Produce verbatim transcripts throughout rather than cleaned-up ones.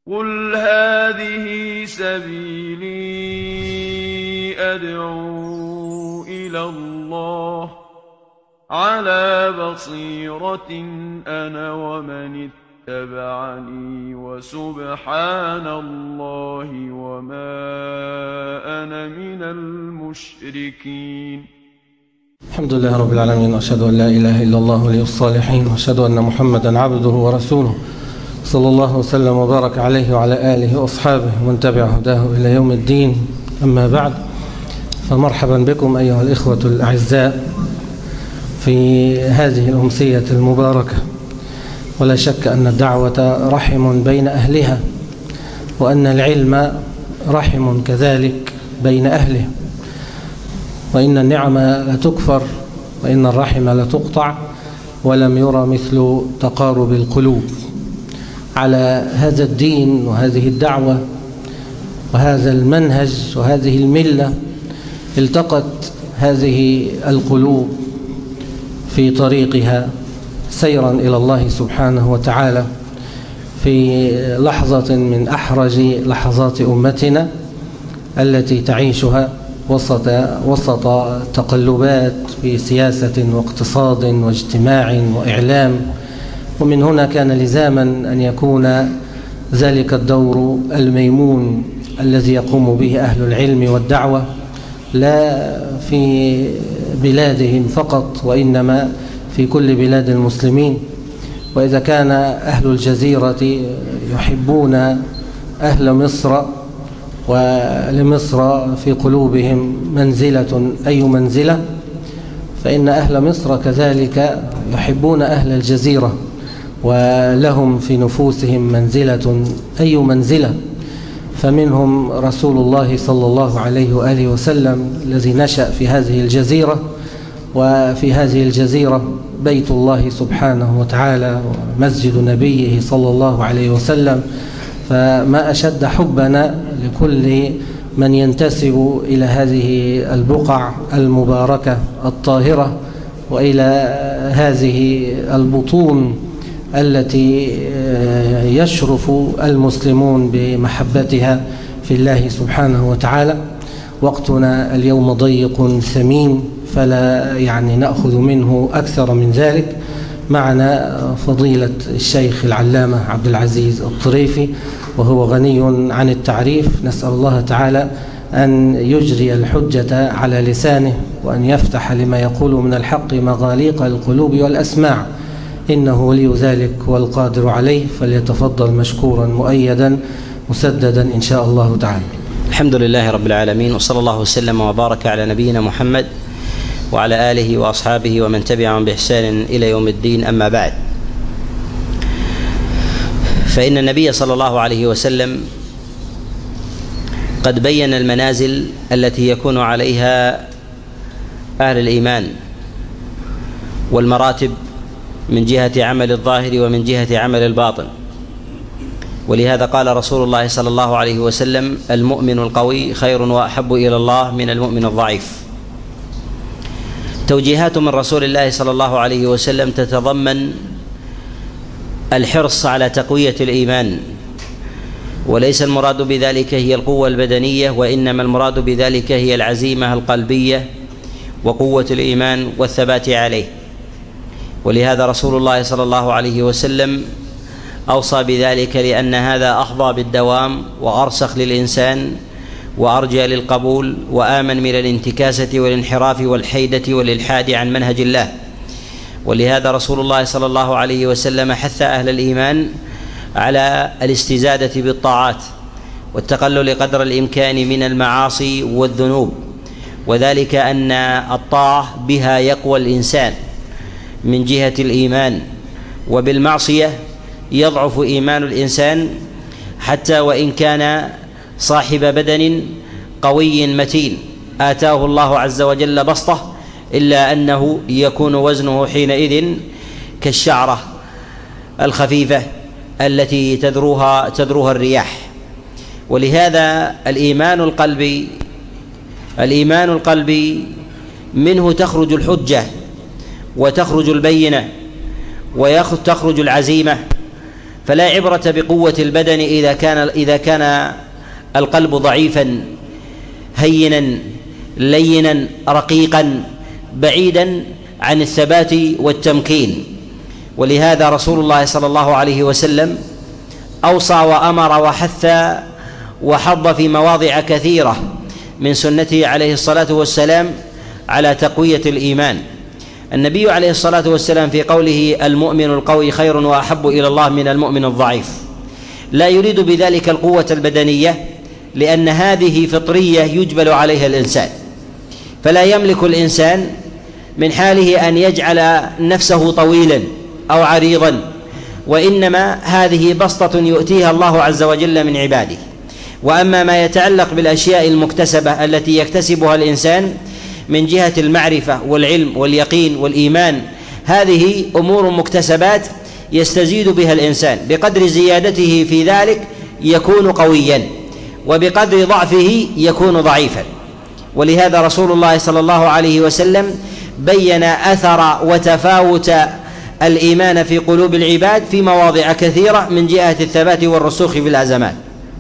قُلْ هَٰذِهِ سَبِيلِي أَدْعُو إِلَى اللَّهِ عَلَىٰ بَصِيرَةٍ أَنَا وَمَنِ اتَّبَعَنِي وَسُبْحَانَ اللَّهِ وَمَا أَنَا مِنَ الْمُشْرِكِينَ. الحمد لله رب العالمين، وأشهد أن لا إله إلا الله ولي الصالحين، وأشهد أن محمدا عبده ورسوله صلى الله وسلم وبارك عليه وعلى آله وأصحابه ومن تبع هداه إلى يوم الدين. أما بعد، فمرحبا بكم أيها الإخوة الأعزاء في هذه الأمسية المباركة. ولا شك أن الدعوة رحم بين أهلها، وأن العلم رحم كذلك بين أهله، وإن النعم لتكفر وإن الرحم لتقطع، ولم يرى مثل تقارب القلوب. على هذا الدين وهذه الدعوة وهذا المنهج وهذه الملة التقت هذه القلوب في طريقها سيرا إلى الله سبحانه وتعالى في لحظة من أحرج لحظات أمتنا التي تعيشها وسط وسط تقلبات في سياسة واقتصاد واجتماع وإعلام. ومن هنا كان لزاما أن يكون ذلك الدور الميمون الذي يقوم به أهل العلم والدعوة، لا في بلادهم فقط وإنما في كل بلاد المسلمين. وإذا كان أهل الجزيرة يحبون أهل مصر ولمصر في قلوبهم منزلة أي منزلة، فإن أهل مصر كذلك يحبون أهل الجزيرة ولهم في نفوسهم منزلة أي منزلة. فمنهم رسول الله صلى الله عليه وآله وسلم الذي نشأ في هذه الجزيرة، وفي هذه الجزيرة بيت الله سبحانه وتعالى ومسجد نبيه صلى الله عليه وسلم. فما أشد حبنا لكل من ينتسب إلى هذه البقع المباركة الطاهرة وإلى هذه البطون التي يشرف المسلمون بمحبتها في الله سبحانه وتعالى. وقتنا اليوم ضيق ثمين، فلا يعني نأخذ منه أكثر من ذلك. معنا فضيلة الشيخ العلامة عبد العزيز الطريفي، وهو غني عن التعريف. نسأل الله تعالى أن يجري الحجة على لسانه، وأن يفتح لما يقول من الحق مغاليق القلوب والأسماع، إنه ولي ذلك والقادر عليه. فليتفضل مشكورا مؤيدا مسددا إن شاء الله تعالى. الحمد لله رب العالمين، وصلى الله وسلم وبارك على نبينا محمد وعلى آله وأصحابه ومن تبعهم بإحسان إلى يوم الدين. أما بعد، فإن النبي صلى الله عليه وسلم قد بين المنازل التي يكون عليها أهل الإيمان والمراتب من جهة عمل الظاهر ومن جهة عمل الباطن. ولهذا قال رسول الله صلى الله عليه وسلم: المؤمن القوي خير وأحب إلى الله من المؤمن الضعيف. توجيهات من رسول الله صلى الله عليه وسلم تتضمن الحرص على تقوية الإيمان، وليس المراد بذلك هي القوة البدنية، وإنما المراد بذلك هي العزيمة القلبية وقوة الإيمان والثبات عليه. ولهذا رسول الله صلى الله عليه وسلم أوصى بذلك، لأن هذا أحظى بالدوام وأرسخ للإنسان وأرجى للقبول وآمن من الانتكاسة والانحراف والحيدة والإلحاد عن منهج الله. ولهذا رسول الله صلى الله عليه وسلم حث أهل الإيمان على الاستزادة بالطاعات والتقلل قدر الإمكان من المعاصي والذنوب، وذلك أن الطاعة بها يقوى الإنسان من جهة الإيمان، وبالمعصية يضعف إيمان الإنسان حتى وإن كان صاحب بدن قوي متين آتاه الله عز وجل بسطة، إلا أنه يكون وزنه حينئذ كالشعرة الخفيفة التي تذروها تذروها الرياح. ولهذا الإيمان القلبي الإيمان القلبي منه تخرج الحجة وتخرج البينة وتخرج العزيمة. فلا عبرة بقوة البدن إذا كان إذا كان القلب ضعيفا هينا لينا رقيقا بعيدا عن الثبات والتمكين. ولهذا رسول الله صلى الله عليه وسلم أوصى وأمر وحث وحض في مواضع كثيرة من سنته عليه الصلاة والسلام على تقوية الإيمان. النبي عليه الصلاة والسلام في قوله المؤمن القوي خير وأحب إلى الله من المؤمن الضعيف لا يريد بذلك القوة البدنية، لأن هذه فطرية يجبل عليها الإنسان، فلا يملك الإنسان من حاله أن يجعل نفسه طويلا أو عريضا، وإنما هذه بسطة يؤتيها الله عز وجل من عباده. وأما ما يتعلق بالأشياء المكتسبة التي يكتسبها الإنسان من جهة المعرفة والعلم واليقين والإيمان، هذه أمور مكتسبات يستزيد بها الإنسان، بقدر زيادته في ذلك يكون قويا، وبقدر ضعفه يكون ضعيفا. ولهذا رسول الله صلى الله عليه وسلم بين أثر وتفاوت الإيمان في قلوب العباد في مواضع كثيرة من جهة الثبات والرسوخ في الأزمات،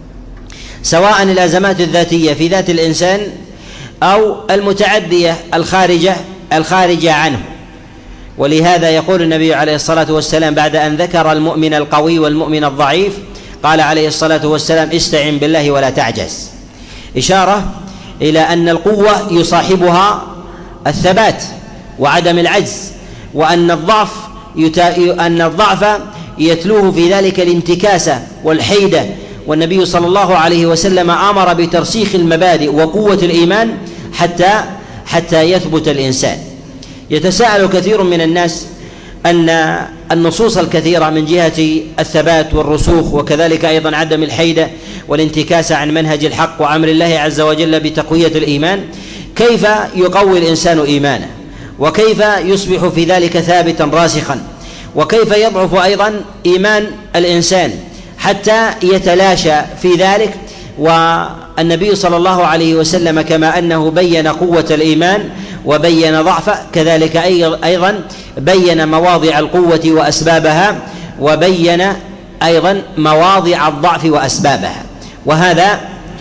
سواء الأزمات الذاتية في ذات الإنسان أو المتعدية الخارجة الخارجة عنه. ولهذا يقول النبي عليه الصلاة والسلام بعد أن ذكر المؤمن القوي والمؤمن الضعيف قال عليه الصلاة والسلام استعن بالله ولا تعجز، إشارة إلى أن القوة يصاحبها الثبات وعدم العجز، وأن الضعف أن الضعف يتلوه في ذلك الانتكاسة والحيدة. والنبي صلى الله عليه وسلم أمر بترسيخ المبادئ وقوة الإيمان حتى حتى يثبت الإنسان. يتساءل كثير من الناس أن النصوص الكثيرة من جهة الثبات والرسوخ وكذلك أيضا عدم الحيدة والانتكاسة عن منهج الحق وأمر الله عز وجل بتقوية الإيمان، كيف يقوي الإنسان إيمانه، وكيف يصبح في ذلك ثابتا راسخا، وكيف يضعف أيضا إيمان الإنسان حتى يتلاشى في ذلك. والنبي صلى الله عليه وسلم كما أنه بين قوة الإيمان وبين ضعفه، كذلك أيضا بين مواضع القوة وأسبابها، وبين أيضا مواضع الضعف وأسبابها. وهذا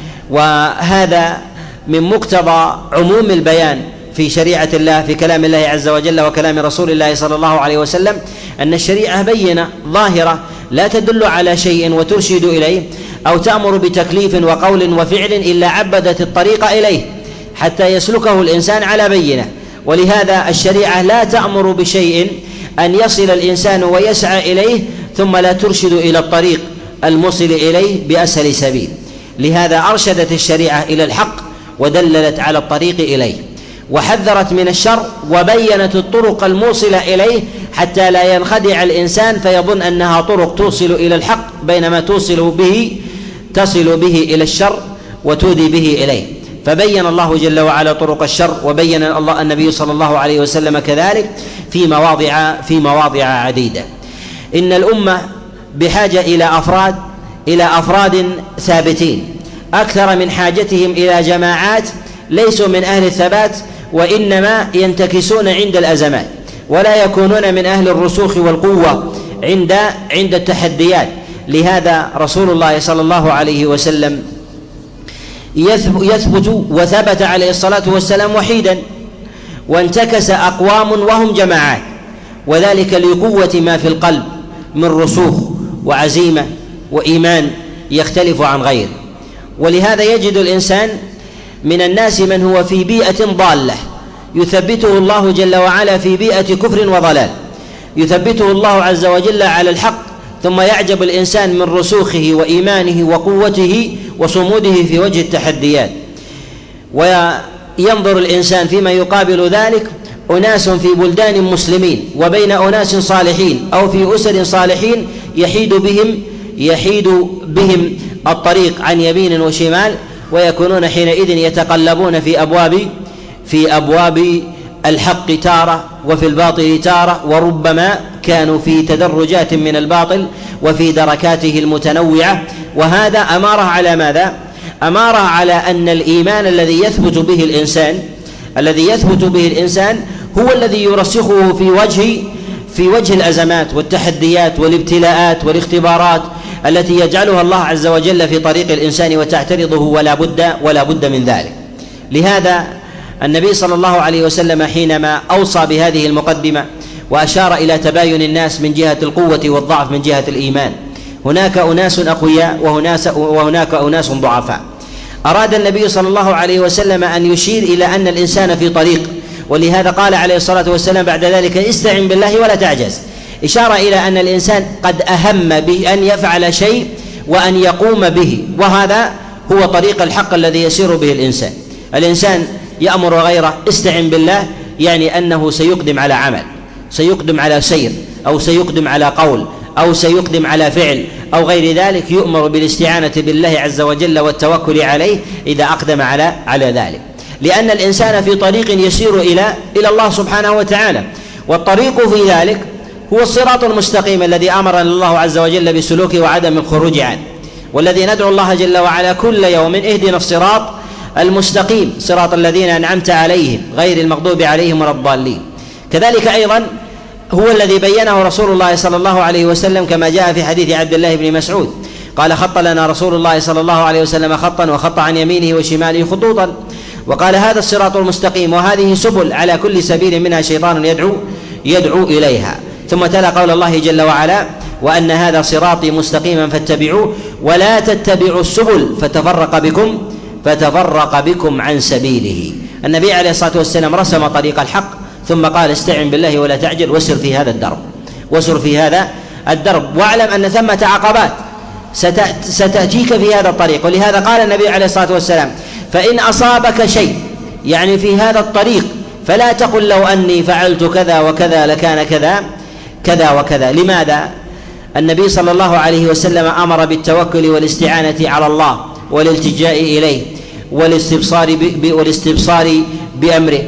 وهذا من مقتضى عموم البيان في شريعة الله في كلام الله عز وجل وكلام رسول الله صلى الله عليه وسلم، أن الشريعة بينة ظاهرة لا تدل على شيء وترشد إليه أو تأمر بتكليف وقول وفعل إلا عبدت الطريق إليه حتى يسلكه الإنسان على بينة. ولهذا الشريعة لا تأمر بشيء أن يصل الإنسان ويسعى إليه ثم لا ترشد إلى الطريق الموصل إليه بأسهل سبيل. لهذا أرشدت الشريعة إلى الحق ودللت على الطريق إليه، وحذرت من الشر وبينت الطرق الموصلة إليه حتى لا ينخدع الإنسان فيظن أنها طرق توصل إلى الحق بينما توصل به تصل به إلى الشر وتودي به إليه. فبين الله جل وعلا طرق الشر، وبين الله النبي صلى الله عليه وسلم كذلك في مواضع في مواضع عديدة. إن الأمة بحاجة إلى أفراد إلى أفراد ثابتين أكثر من حاجتهم إلى جماعات ليسوا من أهل الثبات، وإنما ينتكسون عند الأزمات ولا يكونون من أهل الرسوخ والقوة عند عند التحديات. لهذا رسول الله صلى الله عليه وسلم يثبت وثبت عليه الصلاة والسلام وحيدا، وانتكس أقوام وهم جماعات، وذلك لقوة ما في القلب من رسوخ وعزيمة وإيمان يختلف عن غيره. ولهذا يجد الإنسان من الناس من هو في بيئة ضالة يثبته الله جل وعلا في بيئة كفر وضلال، يثبته الله عز وجل على الحق، ثم يعجب الإنسان من رسوخه وإيمانه وقوته وصموده في وجه التحديات. وينظر الإنسان فيما يقابل ذلك أناس في بلدان مسلمين وبين أناس صالحين أو في أسر صالحين يحيد بهم يحيد بهم الطريق عن يمين وشمال، ويكونون حينئذ يتقلبون في أبواب في أبواب الحق تارة وفي الباطل تارة، وربما كانوا في تدرجات من الباطل وفي دركاته المتنوعة. وهذا أماره على ماذا؟ أماره على أن الإيمان الذي يثبت به الإنسان الذي يثبت به الإنسان هو الذي يرسخه في وجه في وجه الأزمات والتحديات والابتلاءات والاختبارات التي يجعلها الله عز وجل في طريق الإنسان وتعترضه، ولا بد ولا بد من ذلك. لهذا النبي صلى الله عليه وسلم حينما أوصى بهذه المقدمة وأشار إلى تباين الناس من جهة القوة والضعف من جهة الإيمان، هناك أناس أقوياء وهناك أناس ضعفاء. أراد النبي صلى الله عليه وسلم أن يشير إلى أن الإنسان في طريق، ولهذا قال عليه الصلاة والسلام بعد ذلك: استعن بالله ولا تعجز، إشارة إلى أن الإنسان قد أهم بأن يفعل شيء وأن يقوم به، وهذا هو طريق الحق الذي يسير به الإنسان. الإنسان يأمر غيره استعن بالله، يعني أنه سيقدم على عمل، سيقدم على سير، أو سيقدم على قول، أو سيقدم على فعل أو غير ذلك، يؤمر بالاستعانة بالله عز وجل والتوكل عليه إذا أقدم على على ذلك، لأن الإنسان في طريق يسير إلى إلى الله سبحانه وتعالى، والطريق في ذلك هو الصراط المستقيم الذي أمرنا الله عز وجل بسلوكه وعدم الخروج عنه، والذي ندعو الله جل وعلا كل يوم: اهدنا الصراط المستقيم صراط الذين أنعمت عليهم غير المغضوب عليهم ولا الضالين. كذلك أيضا هو الذي بينه رسول الله صلى الله عليه وسلم كما جاء في حديث عبد الله بن مسعود قال: خط لنا رسول الله صلى الله عليه وسلم خطا، وخط عن يمينه وشماله خطوطا، وقال: هذا الصراط المستقيم، وهذه سبل، على كل سبيل منها شيطان يدعو يدعو إليها. ثم تلا قول الله جل وعلا: وأن هذا صراطي مستقيما فاتبعوه ولا تتبعوا السبل فتفرق بكم فتفرق بكم عن سبيله. النبي عليه الصلاة والسلام رسم طريق الحق، ثم قال: استعن بالله ولا تعجل، وسر في هذا الدرب وسر في هذا الدرب واعلم أن ثمة عقبات ستأتيك في هذا الطريق. ولهذا قال النبي عليه الصلاة والسلام: فإن أصابك شيء يعني في هذا الطريق فلا تقل لو أني فعلت كذا وكذا لكان كذا كذا وكذا. لماذا؟ النبي صلى الله عليه وسلم أمر بالتوكل والاستعانة على الله والالتجاء إليه والاستبصار والاستبصار بأمره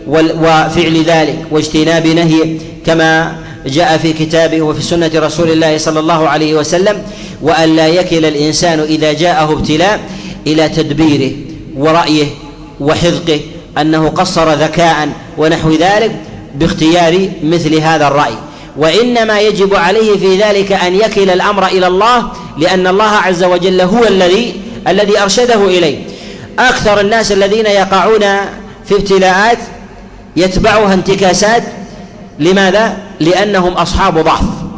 وفعل ذلك واجتناب نهيه، كما جاء في كتابه وفي سنة رسول الله صلى الله عليه وسلم: وأن لا يكل الإنسان إذا جاءه ابتلاء إلى تدبيره ورأيه وحذقه، أنه قصر ذكاء ونحو ذلك باختيار مثل هذا الرأي، وإنما يجب عليه في ذلك أن يكل الأمر إلى الله، لأن الله عز وجل هو الذي الذي أرشده إليه. أكثر الناس الذين يقعون في ابتلاءات يتبعها انتكاسات. لماذا؟ لأنهم أصحاب ضعف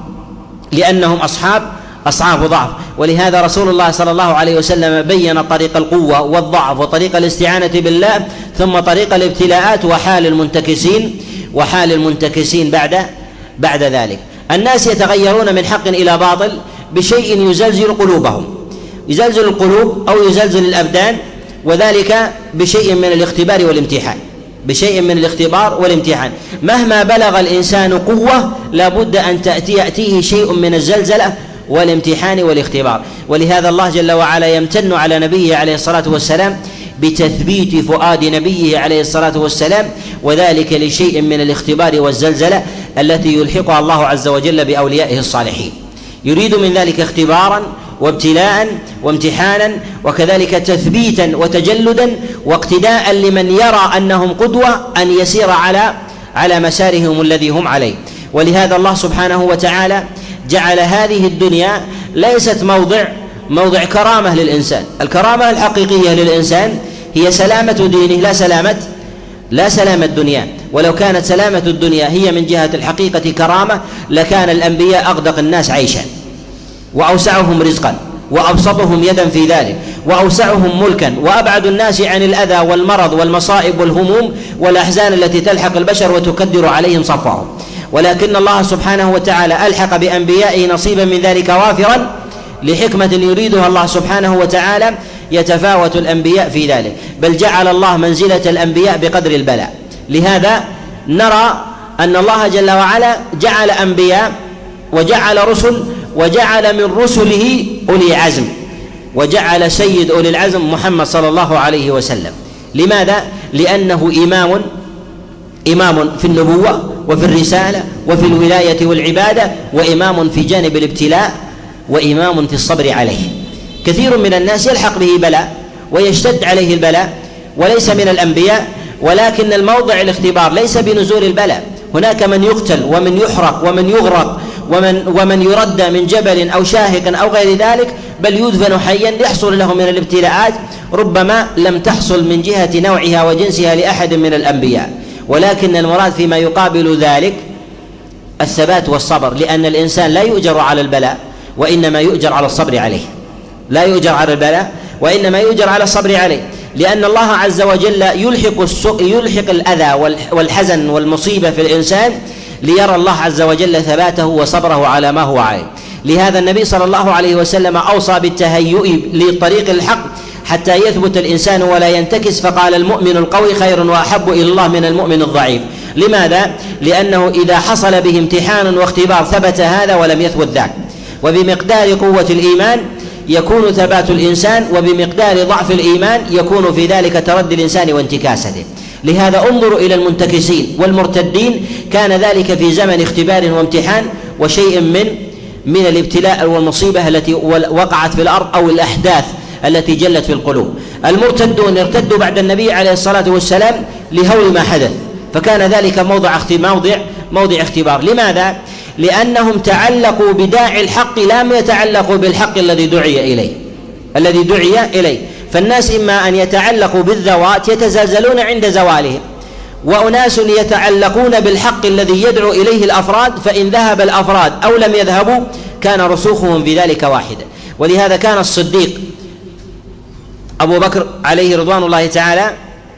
لأنهم أصحاب أصحاب ضعف ولهذا رسول الله صلى الله عليه وسلم بين طريق القوة والضعف وطريق الاستعانة بالله، ثم طريق الابتلاءات وحال المنتكسين وحال المنتكسين بعد بعد ذلك. الناس يتغيرون من حق إلى باطل بشيء يزلزل قلوبهم، يزلزل القلوب أو يزلزل الأبدان، وذلك بشيء من الاختبار والامتحان بشيء من الاختبار والامتحان. مهما بلغ الإنسان قوة لا بد أن تأتي يأتيه شيء من الزلزلة والامتحان والاختبار. ولهذا الله جل وعلا يمتن على نبيه عليه الصلاة والسلام بتثبيت فؤاد نبيه عليه الصلاة والسلام، وذلك لشيء من الاختبار والزلزلة التي يلحقها الله عز وجل بأوليائه الصالحين. يريد من ذلك اختبارا وابتلاء وامتحانا، وكذلك تثبيتا وتجلدا واقتداء لمن يرى أنهم قدوة أن يسير على على مسارهم الذي هم عليه. ولهذا الله سبحانه وتعالى جعل هذه الدنيا ليست موضع موضع كرامة للإنسان. الكرامة الحقيقية للإنسان هي سلامة دينه لا سلامة لا سلامة الدنيا. ولو كانت سلامة الدنيا هي من جهة الحقيقة كرامة لكان الأنبياء أغدق الناس عيشا وأوسعهم رزقا وأبسطهم يدا في ذلك وأوسعهم ملكا وأبعد الناس عن الأذى والمرض والمصائب والهموم والأحزان التي تلحق البشر وتكدر عليهم صفهم. ولكن الله سبحانه وتعالى ألحق بأنبيائه نصيبا من ذلك وافرا لحكمة يريدها الله سبحانه وتعالى، يتفاوت الأنبياء في ذلك، بل جعل الله منزلة الأنبياء بقدر البلاء. لهذا نرى أن الله جل وعلا جعل أنبياء وجعل رسل وجعل من رسله أولي عزم، وجعل سيد أولي العزم محمد صلى الله عليه وسلم. لماذا؟ لأنه إمام إمام في النبوة وفي الرسالة وفي الولاية والعبادة، وإمام في جانب الابتلاء، وإمام في الصبر عليه. كثير من الناس يلحق به بلاء ويشتد عليه البلاء وليس من الأنبياء، ولكن الموضع الاختبار ليس بنزول البلاء. هناك من يقتل ومن يحرق ومن يغرق ومن, ومن يردى من جبل أو شاهق أو غير ذلك، بل يدفن حيا يحصل له من الابتلاءات ربما لم تحصل من جهة نوعها وجنسها لأحد من الأنبياء. ولكن المراد فيما يقابل ذلك الثبات والصبر، لأن الإنسان لا يؤجر على البلاء وإنما يؤجر على الصبر عليه، لا يؤجر على البلاء وإنما يؤجر على الصبر عليه، لأن الله عز وجل يلحق, يلحق الأذى والحزن والمصيبة في الإنسان ليرى الله عز وجل ثباته وصبره على ما هو عليه. لهذا النبي صلى الله عليه وسلم أوصى بالتهيؤ لطريق الحق حتى يثبت الإنسان ولا ينتكس، فقال: المؤمن القوي خير وأحب إلى الله من المؤمن الضعيف. لماذا؟ لأنه إذا حصل به امتحان واختبار ثبت هذا ولم يثبت ذاك. وبمقدار قوة الإيمان يكون ثبات الإنسان، وبمقدار ضعف الإيمان يكون في ذلك تردي الإنسان وانتكاسته. لهذا انظروا إلى المنتكسين والمرتدين، كان ذلك في زمن اختبار وامتحان وشيء من من الابتلاء والمصيبة التي وقعت في الأرض أو الأحداث التي جلت في القلوب. المرتدون ارتدوا بعد النبي عليه الصلاة والسلام لهول ما حدث، فكان ذلك موضع موضع موضع اختبار. لماذا؟ لأنهم تعلقوا بداعي الحق، لم يتعلقوا بالحق الذي دعي إليه الذي دعي إليه. فالناس إما أن يتعلقوا بالذوات يتزلزلون عند زوالهم، وأناس يتعلقون بالحق الذي يدعو إليه الأفراد، فإن ذهب الأفراد أو لم يذهبوا كان رسوخهم في ذلك واحدا. ولهذا كان الصديق أبو بكر عليه رضوان الله تعالى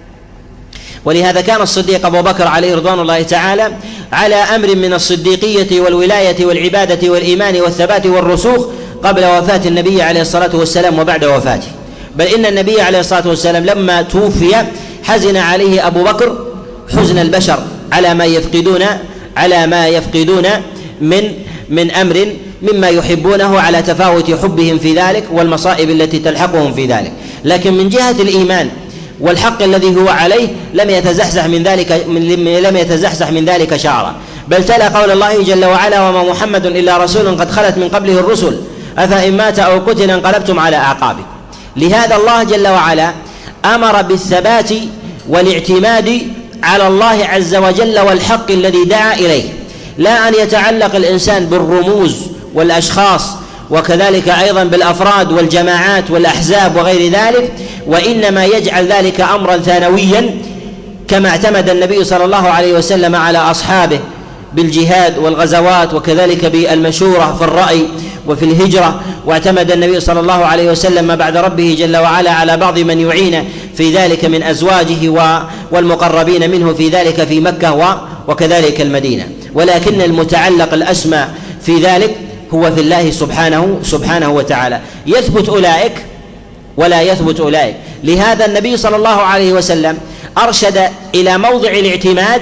ولهذا كان الصديق أبو بكر عليه رضوان الله تعالى على أمر من الصديقية والولاية والعبادة والإيمان والثبات والرسوخ قبل وفاة النبي عليه الصلاة والسلام وبعد وفاته. بل إن النبي عليه الصلاة والسلام لما توفي حزن عليه أبو بكر حزن البشر على ما يفقدون على ما يفقدون من من أمر مما يحبونه، على تفاوت حبهم في ذلك والمصائب التي تلحقهم في ذلك. لكن من جهة الإيمان والحق الذي هو عليه لم يتزحزح من ذلك لم يتزحزح من ذلك شعرا، بل تلا قول الله جل وعلا: وما محمد إلا رسول قد خلت من قبله الرسل أفإن مات أو قتل انقلبتم على أعقابكم. لهذا الله جل وعلا أمر بالثبات والاعتماد على الله عز وجل والحق الذي دعا إليه، لا أن يتعلق الإنسان بالرموز والأشخاص وكذلك أيضا بالأفراد والجماعات والأحزاب وغير ذلك، وإنما يجعل ذلك أمرا ثانويا، كما اعتمد النبي صلى الله عليه وسلم على أصحابه بالجهاد والغزوات وكذلك بالمشورة في الرأي وفي الهجرة، واعتمد النبي صلى الله عليه وسلم بعد ربه جل وعلا على بعض من يعين في ذلك من أزواجه والمقربين منه في ذلك في مكة وكذلك المدينة. ولكن المتعلق الأسمى في ذلك هو في الله سبحانه سبحانه وتعالى، يثبت أولئك ولا يثبت أولئك. لهذا النبي صلى الله عليه وسلم أرشد إلى موضع الاعتماد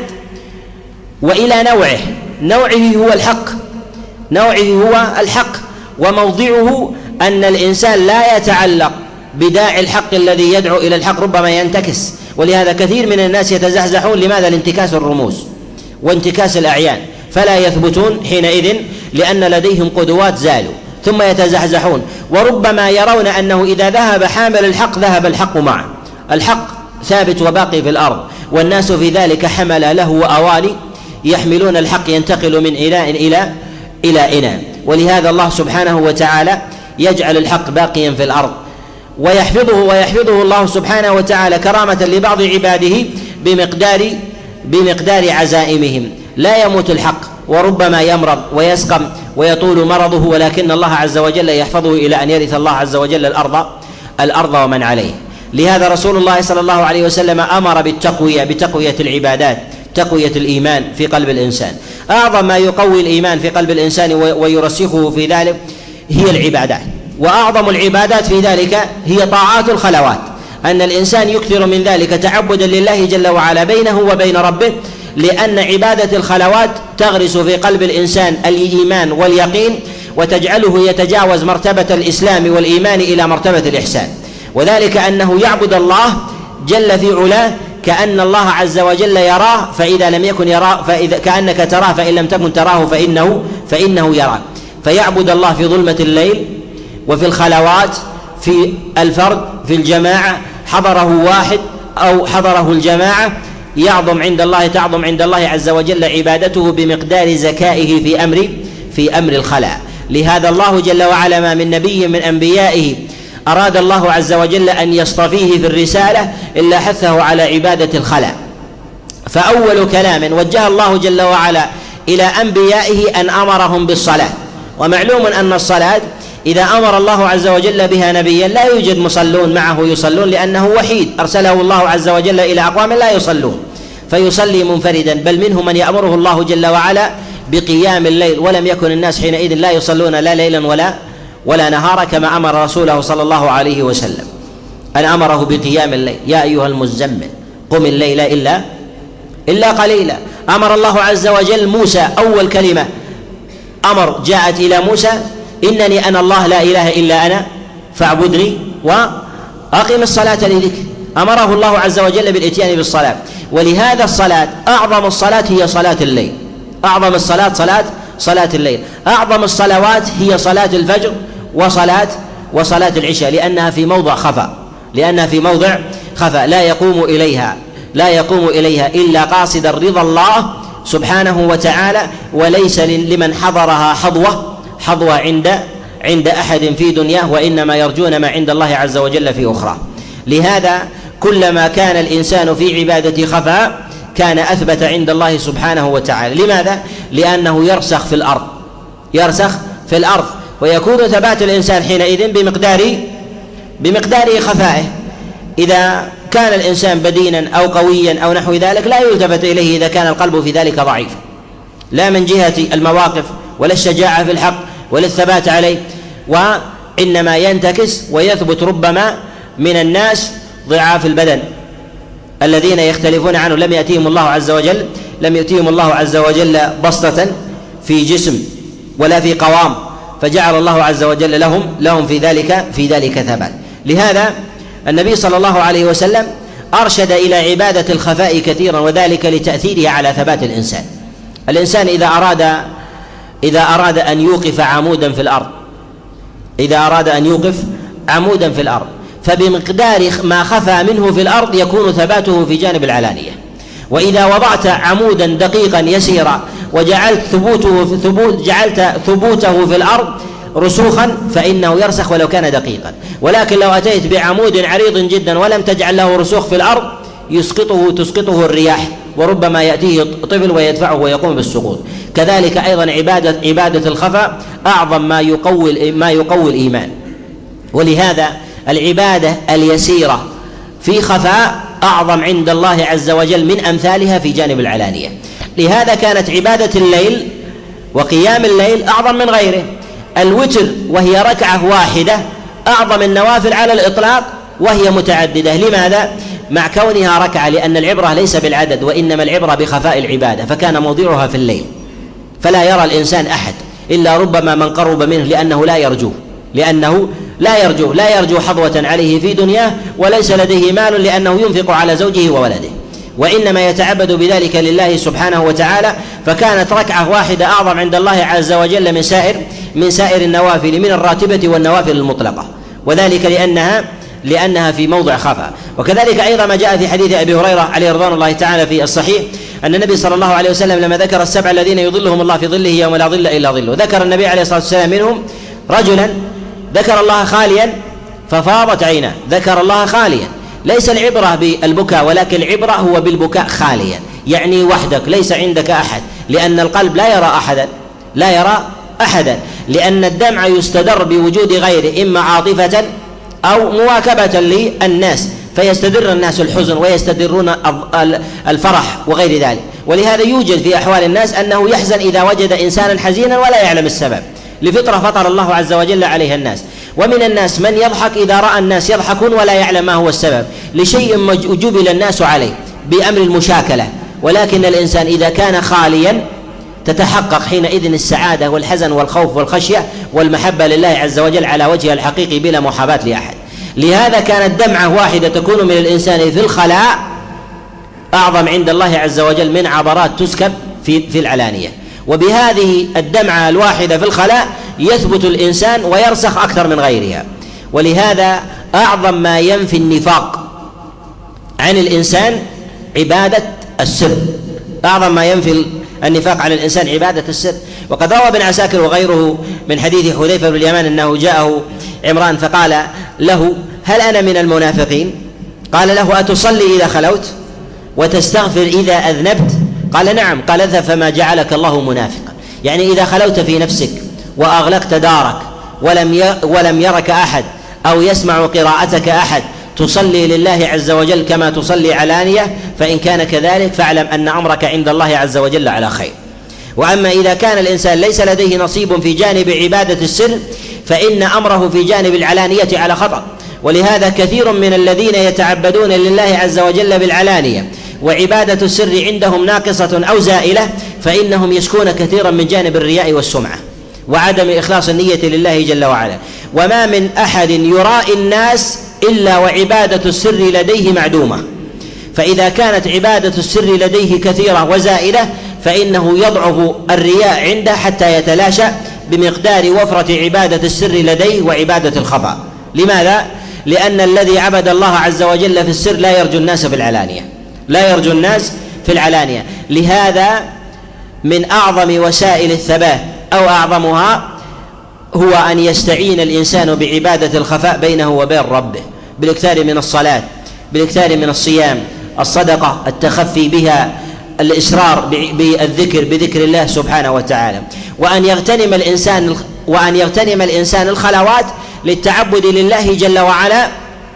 وإلى نوعه نوعه هو الحق نوعه هو الحق وموضعه أن الإنسان لا يتعلق بداعي الحق الذي يدعو إلى الحق، ربما ينتكس. ولهذا كثير من الناس يتزحزحون. لماذا؟ لانتكاس الرموز وانتكاس الأعيان، فلا يثبتون حينئذ لأن لديهم قدوات زالوا، ثم يتزحزحون. وربما يرون أنه إذا ذهب حامل الحق ذهب الحق معه، الحق ثابت وباقي في الأرض، والناس في ذلك حمل له وأوالي يحملون الحق ينتقل من إناء إلى إلى إناء. ولهذا الله سبحانه وتعالى يجعل الحق باقيا في الأرض ويحفظه ويحفظه الله سبحانه وتعالى كرامة لبعض عباده بمقدار بمقدار عزائمهم. لا يموت الحق، وربما يمرض ويسقم ويطول مرضه، ولكن الله عز وجل يحفظه إلى أن يرث الله عز وجل الأرض الأرض ومن عليه. لهذا رسول الله صلى الله عليه وسلم أمر بالتقوية بتقوية العبادات، تقوية الإيمان في قلب الإنسان. أعظم ما يقوي الإيمان في قلب الإنسان ويرسخه في ذلك هي العبادات، وأعظم العبادات في ذلك هي طاعات الخلوات، أن الإنسان يكثر من ذلك تعبدا لله جل وعلا بينه وبين ربه، لأن عبادة الخلوات تغرس في قلب الإنسان الإيمان واليقين وتجعله يتجاوز مرتبة الإسلام والإيمان إلى مرتبة الإحسان. وذلك أنه يعبد الله جل في علاه كأن الله عز وجل يراه، فإذا لم يكن يراه فإذا كأنك تراه، فإن لم تكن تراه فإنه فإنه يراك. فيعبد الله في ظلمة الليل وفي الخلوات، في الفرد، في الجماعة، حضره واحد أو حضره الجماعة، يعظم عند الله تعظم عند الله عز وجل عبادته بمقدار زكائه في أمر في أمر الخلاء. لهذا الله جل وعلا ما من نبي من أنبيائه أراد الله عز وجل أن يصطفيه في الرسالة إلا حثه على عبادة الخلاء. فأول كلام وجه الله جل وعلا إلى أنبيائه أن أمرهم بالصلاة. ومعلوم أن الصلاة إذا أمر الله عز وجل بها نبيا لا يوجد مصلون معه يصلون، لأنه وحيد أرسله الله عز وجل إلى أقوام لا يصلون فيصلي منفردا، بل منهم من يأمره الله جل وعلا بقيام الليل، ولم يكن الناس حينئذ لا يصلون لا ليلا ولا ولا نهارا، كما أمر رسوله صلى الله عليه وسلم أن أمره بقيام الليل: يا أيها المزمل قم الليل إلا إلا قليلا. أمر الله عز وجل موسى، أول كلمة أمر جاءت إلى موسى: إنني أنا الله لا إله إلا أنا فاعبدني وأقم الصلاة لذكري. أمره الله عز وجل بالإتيان بالصلاة. ولهذا الصلاة أعظم الصلاة هي صلاة الليل، أعظم الصلاة صلاة صلاة الليل. أعظم الصلوات هي صلاة الفجر وصلاة وصلاة العشاء، لأنها في موضع خفاء لأنها في موضع خفاء لا يقوم إليها لا يقوم إليها إلا قاصد رضا الله سبحانه وتعالى، وليس لمن حضرها حظوة حظوة عند عند أحد في دنياه، وإنما يرجون ما عند الله عز وجل في أخرى. لهذا كلما كان الإنسان في عبادة خفاء كان أثبت عند الله سبحانه وتعالى. لماذا؟ لأنه يرسخ في الأرض يرسخ في الأرض ويكون ثبات الإنسان حينئذ بمقدار بمقدار خفائه. إذا كان الإنسان بدينا أو قويا أو نحو ذلك لا يلتفت إليه إذا كان القلب في ذلك ضعيف، لا من جهة المواقف ولا الشجاعة في الحق ولا الثبات عليه، وإنما ينتكس ويثبت ربما من الناس ضعاف البدن الذين يختلفون عنه، لم يأتيهم الله عز وجل لم يأتيهم الله عز وجل بسطة في جسم ولا في قوام، فجعل الله عز وجل لهم لهم في ذلك في ذلك ثبات. لهذا النبي صلى الله عليه وسلم أرشد إلى عبادة الخفاء كثيرا، وذلك لتأثيره على ثبات الإنسان. الإنسان إذا أراد إذا أراد أن يوقف عمودا في الأرض إذا أراد أن يوقف عمودا في الأرض فبمقدار ما خفى منه في الأرض يكون ثباته في جانب العلانية. وإذا وضعت عمودا دقيقا يسيرا وجعلت ثبوته ثبوت جعلت ثبوته في الأرض رسوخا فإنه يرسخ ولو كان دقيقا. ولكن لو أتيت بعمود عريض جدا ولم تجعل له رسوخ في الأرض يسقطه تسقطه الرياح، وربما يأتيه طفل ويدفعه ويقوم بالسقوط. كذلك أيضا عبادة عبادة الخفاء أعظم ما يقوي ما يقوي الإيمان. ولهذا العبادة اليسيرة في خفاء أعظم عند الله عز وجل من أمثالها في جانب العلانية. لهذا كانت عبادة الليل وقيام الليل أعظم من غيره. الوتر وهي ركعة واحدة أعظم النوافل على الإطلاق وهي متعددة. لماذا؟ مع كونها ركعة، لأن العبرة ليس بالعدد وإنما العبرة بخفاء العبادة، فكان موضعها في الليل فلا يرى الإنسان أحد إلا ربما من قرب منه، لأنه لا يرجوه لأنه لا يرجو لا يرجو حظوة عليه في دنياه، وليس لديه مال لأنه ينفق على زوجه وولده، وإنما يتعبد بذلك لله سبحانه وتعالى. فكانت ركعة واحدة أعظم عند الله عز وجل من سائر من سائر النوافل من الراتبة والنوافل المطلقة، وذلك لأنها لأنها في موضع خفاء. وكذلك أيضا ما جاء في حديث أبي هريرة عليه رضوان الله تعالى في الصحيح أن النبي صلى الله عليه وسلم لما ذكر السبع الذين يظلهم الله في ظله يوم لا ظل إلا ظله، ذكر النبي عليه الصلاة والسلام منهم رجلا ذكر الله خاليا ففاضت عيناه، ذكر الله خاليا. ليس العبرة بالبكاء ولكن العبرة هو بالبكاء خاليا، يعني وحدك ليس عندك أحد، لأن القلب لا يرى أحدا لا يرى أحدا لأن الدمع يستدر بوجود غيره، إما عاطفة أو مواكبة للناس، فيستدر الناس الحزن ويستدرون الفرح وغير ذلك. ولهذا يوجد في أحوال الناس أنه يحزن إذا وجد إنسانا حزينا ولا يعلم السبب، لفطرة فطر الله عز وجل عليها الناس. ومن الناس من يضحك إذا رأى الناس يضحكون ولا يعلم ما هو السبب، لشيء جبل الناس عليه بأمر المشاكلة. ولكن الإنسان إذا كان خاليا تتحقق حينئذ السعادة والحزن والخوف والخشية والمحبة لله عز وجل على وجهها الحقيقي بلا محاباة لأحد. لهذا كانت دمعة واحدة تكون من الإنسان في الخلاء أعظم عند الله عز وجل من عبرات تسكب في في العلانية. وبهذه الدمعة الواحدة في الخلاء يثبت الإنسان ويرسخ أكثر من غيرها. ولهذا أعظم ما ينفي النفاق عن الإنسان عبادة السر، أعظم ما ينفي النفاق عن الإنسان عبادة السر. وقد روى ابن عساكر وغيره من حديث حذيفة بن اليمان أنه جاءه عمران فقال له: هل أنا من المنافقين؟ قال له: أتصلي إذا خلوت وتستغفر إذا أذنبت؟ قال: نعم. قال: اذهب فما جعلك الله منافقا. يعني إذا خلوت في نفسك وأغلقت دارك ولم ولم يرك أحد أو يسمع قراءتك أحد تصلي لله عز وجل كما تصلي علانية، فإن كان كذلك فاعلم أن أمرك عند الله عز وجل على خير. وأما إذا كان الإنسان ليس لديه نصيب في جانب عبادة السر فإن أمره في جانب العلانية على خطر. ولهذا كثير من الذين يتعبدون لله عز وجل بالعلانية وعبادة السر عندهم ناقصة أو زائلة، فإنهم يشكون كثيرا من جانب الرياء والسمعة وعدم إخلاص النية لله جل وعلا. وما من أحد يرائي الناس إلا وعبادة السر لديه معدومة، فإذا كانت عبادة السر لديه كثيرة وزائلة فإنه يضعف الرياء عنده حتى يتلاشى بمقدار وفرة عبادة السر لديه وعبادة الخفاء. لماذا؟ لأن الذي عبد الله عز وجل في السر لا يرجو الناس في العلانية، لا يرجو الناس في العلانية. لهذا من أعظم وسائل الثبات أو أعظمها هو أن يستعين الإنسان بعبادة الخفاء بينه وبين ربه، بالاكثار من الصلاة، بالاكثار من الصيام، الصدقة، التخفي بها، الإسرار بالذكر بذكر الله سبحانه وتعالى. وأن يغتنم الإنسان وأن يغتنم الإنسان الخلوات للتعبد لله جل وعلا،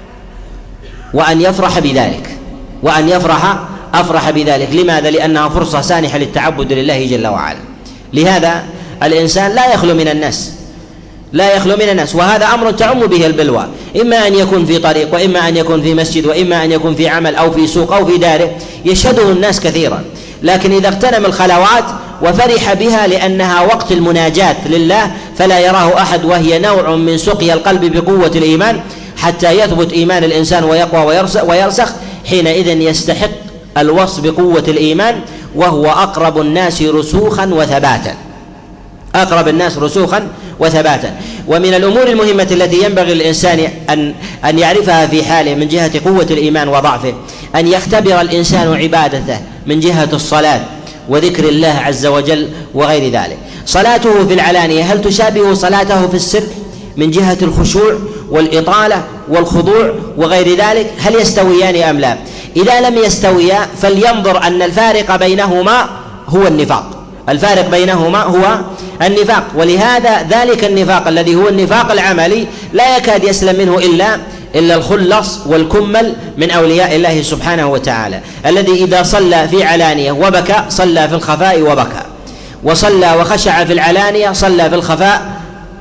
وأن يفرح بذلك وأن يفرح أفرح بذلك. لماذا؟ لأنها فرصة سانحة للتعبد لله جل وعلا. لهذا الإنسان لا يخلو من الناس لا يخلو من الناس وهذا أمر تعم به البلوى، إما أن يكون في طريق، وإما أن يكون في مسجد، وإما أن يكون في عمل أو في سوق أو في داره يشهده الناس كثيرا. لكن إذا اغتنم الخلوات وفرح بها لأنها وقت المناجاة لله فلا يراه أحد، وهي نوع من سقي القلب بقوة الإيمان حتى يثبت إيمان الإنسان ويقوى ويرسخ، حينئذ يستحق الوصف بقوة الإيمان، وهو أقرب الناس رسوخا وثباتا أقرب الناس رسوخا وثباتا. ومن الأمور المهمة التي ينبغي للإنسان أن أن يعرفها في حاله من جهة قوة الإيمان وضعفه أن يختبر الإنسان عبادته من جهة الصلاة وذكر الله عز وجل وغير ذلك. صلاته في العلانية هل تشابه صلاته في السر من جهة الخشوع والإطالة والخضوع وغير ذلك؟ هل يستويان أم لا؟ إذا لم يستويا فلينظر أن الفارق بينهما هو النفاق الفارق بينهما هو النفاق. ولهذا ذلك النفاق الذي هو النفاق العملي لا يكاد يسلم منه إلا إلا الخلص والكمل من أولياء الله سبحانه وتعالى، الذي إذا صلى في علانية وبكى صلى في الخفاء وبكى، وصلى وخشع في العلانية صلى في الخفاء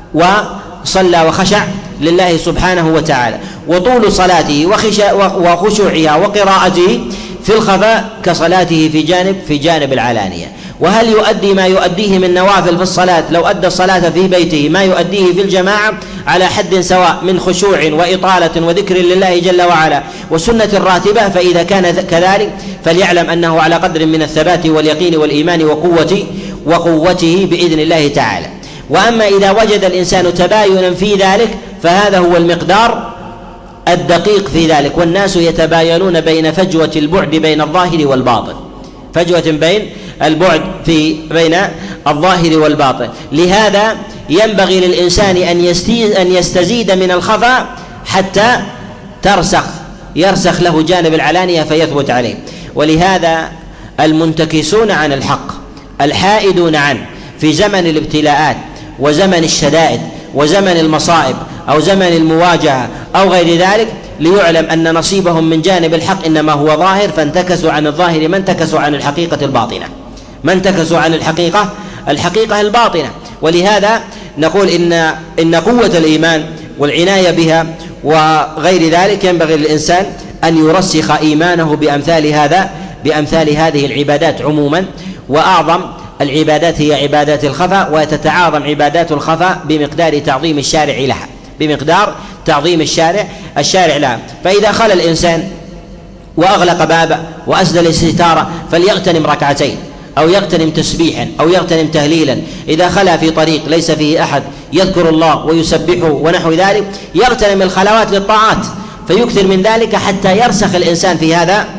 وصلى وخشع لله سبحانه وتعالى. وطول صلاته وخشوعها وقراءته في الخفاء كصلاته في جانب في جانب العلانية. وهل يؤدي ما يؤديه من نوافل في الصلاة لو أدى الصلاة في بيته ما يؤديه في الجماعة على حد سواء من خشوع وإطالة وذكر لله جل وعلا وسنة راتبة؟ فإذا كان كذلك فليعلم أنه على قدر من الثبات واليقين والإيمان وقوة وقوته بإذن الله تعالى. وأما إذا وجد الإنسان تباينا في ذلك فهذا هو المقدار الدقيق في ذلك. والناس يتباينون بين فجوة البعد بين الظاهر والباطن فجوة بين البعد في بين الظاهر والباطن. لهذا ينبغي للإنسان أن يستزيد من الخفاء حتى ترسخ يرسخ له جانب العلانية فيثبت عليه. ولهذا المنتكسون عن الحق الحائدون عنه في زمن الابتلاءات وزمن الشدائد وزمن المصائب أو زمن المواجهة أو غير ذلك ليعلم أن نصيبهم من جانب الحق إنما هو ظاهر، فانتكسوا عن الظاهر ما انتكسوا عن الحقيقة الباطنة ما انتكسوا عن الحقيقة الحقيقة الباطنة. ولهذا نقول إن إن قوة الإيمان والعناية بها وغير ذلك ينبغي للإنسان أن يرسخ إيمانه بأمثال هذا بأمثال هذه العبادات عموما. وأعظم العبادات هي عبادات الخفاء، وتتعاظم عبادات الخفاء بمقدار تعظيم الشارع لها بمقدار تعظيم الشارع الشارع لها. فإذا خلى الإنسان وأغلق بابه وأسدل الستارة فليغتنم ركعتين أو يغتنم تسبيحا أو يغتنم تهليلا. إذا خلى في طريق ليس فيه أحد يذكر الله ويسبحه ونحو ذلك يغتنم الخلوات للطاعات فيكثر من ذلك حتى يرسخ الإنسان في هذا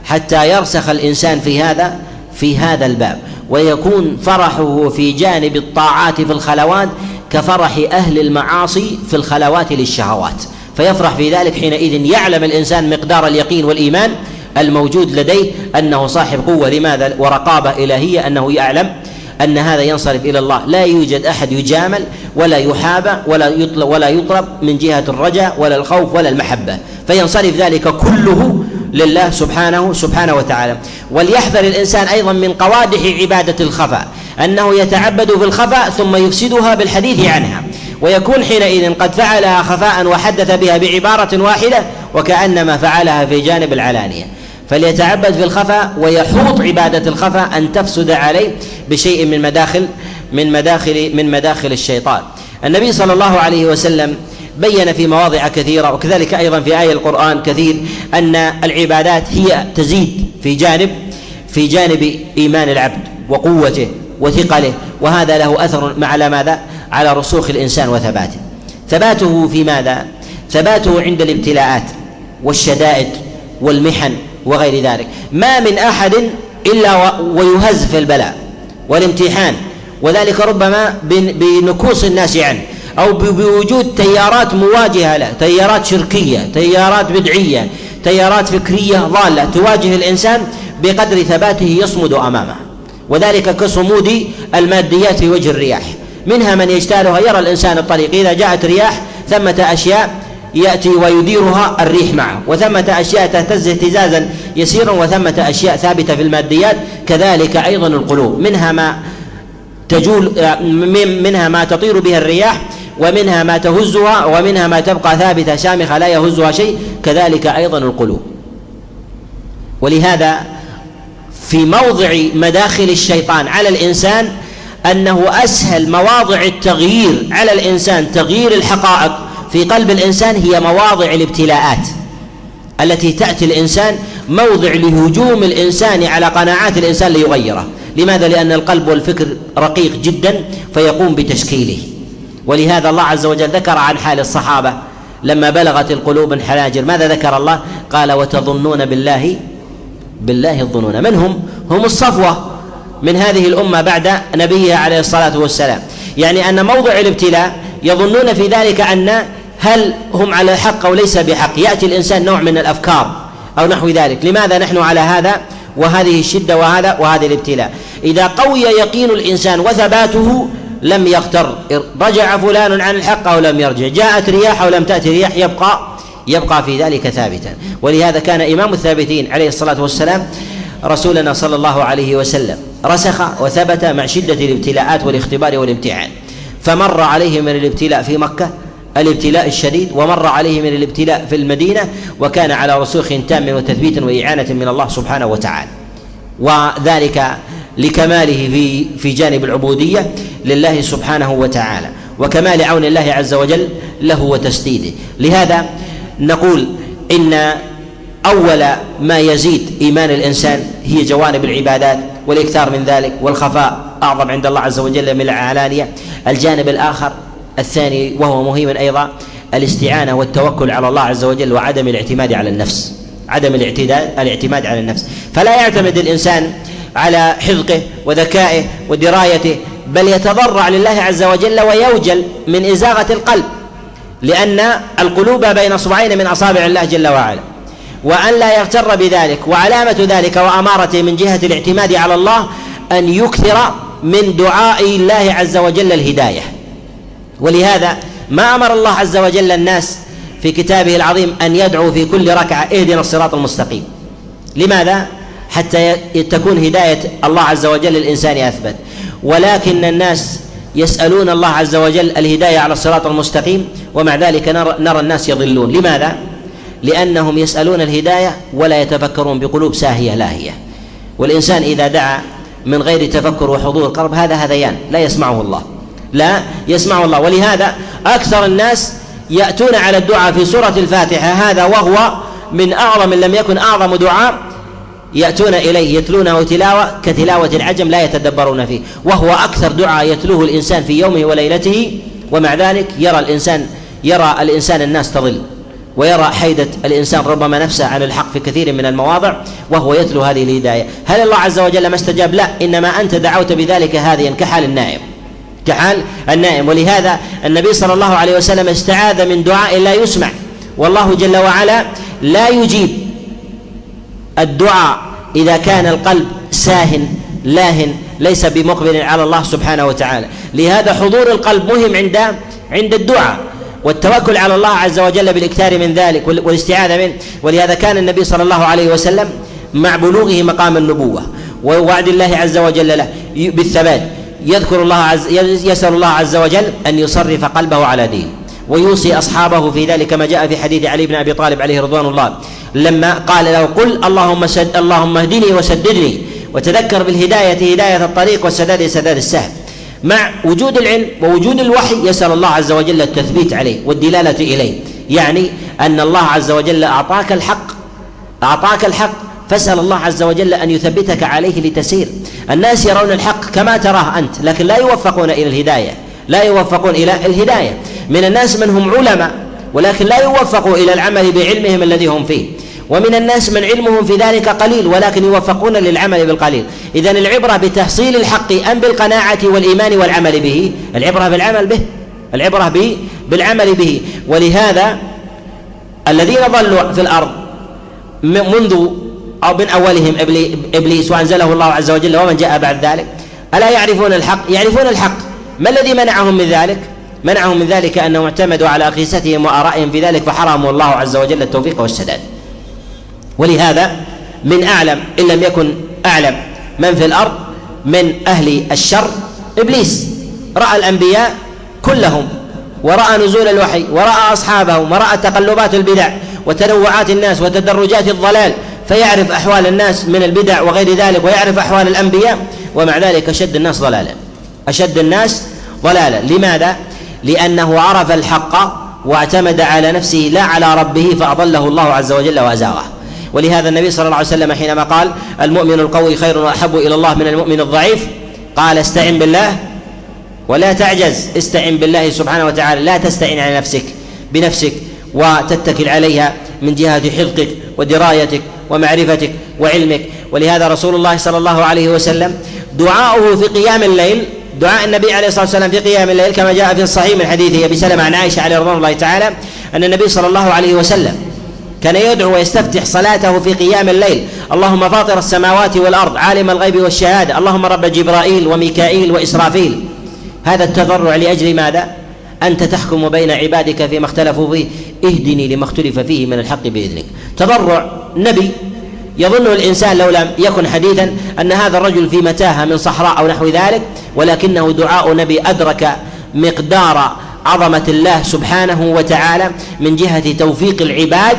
حتى يرسخ الإنسان في هذا في هذا الباب، ويكون فرحه في جانب الطاعات في الخلوات كفرح أهل المعاصي في الخلوات للشهوات، فيفرح في ذلك. حينئذ يعلم الإنسان مقدار اليقين والإيمان الموجود لديه أنه صاحب قوة. لماذا؟ ورقابة إلهية، أنه يعلم أن هذا ينصرف إلى الله، لا يوجد أحد يجامل ولا يحابى ولا يطلب ولا يطلب من جهة الرجاء ولا الخوف ولا المحبة، فينصرف ذلك كله لله سبحانه سبحانه وتعالى. وليحذر الإنسان أيضا من قوادح عبادة الخفاء، أنه يتعبد في الخفاء ثم يفسدها بالحديث عنها، ويكون حينئذ قد فعلها خفاء وحدث بها بعبارة واحدة وكأنما فعلها في جانب العلانية. فليتعبد في الخفاء ويحوط عبادة الخفاء أن تفسد عليه بشيء من مداخل من مداخل من مداخل الشيطان. النبي صلى الله عليه وسلم بين في مواضع كثيرة، وكذلك أيضا في آية القرآن كثير، أن العبادات هي تزيد في جانب في جانب إيمان العبد وقوته وثقله، وهذا له أثر على ماذا؟ على رسوخ الإنسان وثباته. ثباته في ماذا؟ ثباته عند الابتلاءات والشدائد والمحن وغير ذلك. ما من أحد إلا ويهز في البلاء والامتحان، وذلك ربما بنكوص الناس عنه أو بوجود تيارات مواجهة له، تيارات شركية، تيارات بدعية، تيارات فكرية ضالة تواجه الإنسان بقدر ثباته يصمد أمامها، وذلك كصمود الماديات في وجه الرياح. منها من يجتالها، يرى الإنسان الطريق إذا جاءت رياح ثمة أشياء يأتي ويديرها الريح معه، وثمة أشياء تهتز اهتزازا يسيرا، وثمة أشياء ثابتة في الماديات. كذلك أيضا القلوب، منها ما تجول منها ما تطير بها الرياح، ومنها ما تهزها، ومنها ما تبقى ثابتة شامخة لا يهزها شيء. كذلك أيضا القلوب. ولهذا في موضع مداخل الشيطان على الإنسان أنه أسهل مواضع التغيير على الإنسان، تغيير الحقائق في قلب الإنسان، هي مواضع الابتلاءات التي تأتي الإنسان موضع لهجوم الإنسان على قناعات الإنسان ليغيره. لماذا؟ لأن القلب والفكر رقيق جدا فيقوم بتشكيله. ولهذا الله عز وجل ذكر عن حال الصحابة لما بلغت القلوب الحناجر، ماذا ذكر الله؟ قال وتظنون بالله بالله الظنون. من هم؟ هم الصفوة من هذه الأمة بعد نبيها عليه الصلاة والسلام. يعني أن موضع الابتلاء يظنون في ذلك أن هل هم على حق أو ليس بحق، يأتي الإنسان نوع من الأفكار أو نحو ذلك، لماذا نحن على هذا وهذه الشدة وهذا وهذه الابتلاء. إذا قوي يقين الإنسان وثباته لم يغتر، رجع فلان عن الحق أو لم يرجع، جاءت رياح أو لم تأتي رياح، يبقى يبقى في ذلك ثابتا. ولهذا كان إمام الثابتين عليه الصلاة والسلام رسولنا صلى الله عليه وسلم رسخ وثبت مع شدة الابتلاءات والاختبار والامتحان، فمر عليه من الابتلاء في مكة الابتلاء الشديد، ومر عليه من الابتلاء في المدينة، وكان على رسوخ تام وتثبيت وإعانة من الله سبحانه وتعالى، وذلك لكماله في في جانب العبودية لله سبحانه وتعالى، وكمال عون الله عز وجل له وتسديده. لهذا نقول إن أول ما يزيد إيمان الإنسان هي جوانب العبادات والإكثار من ذلك، والخفاء أعظم عند الله عز وجل من العلانية. الجانب الآخر الثاني وهو مهم أيضا الاستعانة والتوكل على الله عز وجل، وعدم الاعتماد على النفس، عدم الاعتماد الاعتماد على النفس. فلا يعتمد الإنسان على حذقه وذكائه ودرايته، بل يتضرع لله عز وجل ويوجل من إزاغة القلب، لأن القلوب بين أصبعين من أصابع الله جل وعلا، وأن لا يغتر بذلك. وعلامة ذلك وأمارته من جهة الاعتماد على الله أن يكثر من دعاء الله عز وجل الهداية. ولهذا ما أمر الله عز وجل الناس في كتابه العظيم أن يدعو في كل ركعة اهدنا الصراط المستقيم. لماذا؟ حتى تكون هداية الله عز وجل للإنسان أثبت. ولكن الناس يسألون الله عز وجل الهداية على الصراط المستقيم، ومع ذلك نرى, نرى الناس يضلون. لماذا؟ لأنهم يسألون الهداية ولا يتفكرون بقلوب ساهية لاهية. والإنسان إذا دعا من غير تفكر وحضور قلب هذا هذيان، لا يسمعه الله، لا يسمعه الله. ولهذا أكثر الناس يأتون على الدعاء في سورة الفاتحة، هذا وهو من أعظم من لم يكن أعظم دعاء، يأتون إليه يتلونه تلاوة كتلاوة العجم لا يتدبرون فيه، وهو أكثر دعاء يتلوه الإنسان في يومه وليلته، ومع ذلك يرى الإنسان يرى الإنسان الناس تضل ويرى حيدة الإنسان ربما نفسه عن الحق في كثير من المواضع وهو يتلو هذه الهداية. هل الله عز وجل ما استجاب؟ لا، إنما أنت دعوت بذلك هاديا كحال النائم كحال النائم. ولهذا النبي صلى الله عليه وسلم استعاذ من دعاء لا يسمع، والله جل وعلا لا يجيب الدعاء إذا كان القلب ساهن لاهن ليس بمقبل على الله سبحانه وتعالى. لهذا حضور القلب مهم عند عند الدعاء، والتوكل على الله عز وجل بالاكثار من ذلك والاستعاذة منه. ولهذا كان النبي صلى الله عليه وسلم مع بلوغه مقام النبوة ووعد الله عز وجل له بالثبات يذكر الله عز يسأل الله عز وجل أن يصرف قلبه على دين، ويوصي أصحابه في ذلك كما جاء في حديث علي بن أبي طالب عليه رضوان الله لما قال له قل اللهم سد اللهم اهدني وسددني، وتذكر بالهداية هداية الطريق والسداد سداد السهل. مع وجود العلم ووجود الوحي يسأل الله عز وجل التثبيت عليه والدلالة إليه، يعني أن الله عز وجل أعطاك الحق أعطاك الحق فاسأل الله عز وجل أن يثبتك عليه لتسير. الناس يرون الحق كما تراه أنت، لكن لا يوفقون إلى الهداية لا يوفقون إلى الهداية. من الناس من هم علماء ولكن لا يوفقوا إلى العمل بعلمهم الذي هم فيه، ومن الناس من علمهم في ذلك قليل ولكن يوفقون للعمل بالقليل. إذن العبرة بتحصيل الحق أم بالقناعة والإيمان والعمل به؟ العبرة بالعمل به العبرة به بالعمل به. ولهذا الذين ضلوا في الأرض منذ أو من أولهم إبليس وأنزله الله عز وجل ومن جاء بعد ذلك ألا يعرفون الحق؟ يعرفون الحق. ما الذي منعهم من ذلك؟ منعهم من ذلك أنهم اعتمدوا على أقيستهم وآرائهم في ذلك فحرموا الله عز وجل التوفيق والسداد. ولهذا من أعلم إن لم يكن أعلم من في الأرض من أهل الشر إبليس، رأى الأنبياء كلهم ورأى نزول الوحي ورأى أصحابهم ورأى تقلبات البدع وتنوعات الناس وتدرجات الضلال، فيعرف أحوال الناس من البدع وغير ذلك ويعرف أحوال الأنبياء، ومع ذلك أشد الناس ضلالا أشد الناس ضلالا. لماذا؟ لأنه عرف الحق واعتمد على نفسه لا على ربه فأضله الله عز وجل وأزاغه. ولهذا النبي صلى الله عليه وسلم حينما قال المؤمن القوي خير وأحب إلى الله من المؤمن الضعيف قال استعن بالله ولا تعجز، استعن بالله سبحانه وتعالى، لا تستعن على نفسك بنفسك وتتكل عليها من جهة حفظك ودرايتك ومعرفتك وعلمك. ولهذا رسول الله صلى الله عليه وسلم دعاؤه في قيام الليل، دعاء النبي عليه الصلاة والسلام في قيام الليل كما جاء في الصحيح من حديث أبي سلمة عن عائشة عليه رضوان الله تعالى أن النبي صلى الله عليه وسلم كان يدعو ويستفتح صلاته في قيام الليل اللهم فاطر السماوات والأرض عالم الغيب والشهادة اللهم رب جبرائيل وميكائيل وإسرافيل. هذا التضرع لأجل ماذا؟ أنت تحكم بين عبادك فيما اختلفوا فيه اهدني لما اختلف فيه من الحق بإذنك. تضرع نبي يظن الإنسان لو لم يكن حديثا أن هذا الرجل في متاهة من صحراء أو نحو ذلك، ولكنه دعاء نبي أدرك مقدار عظمة الله سبحانه وتعالى من جهة توفيق العباد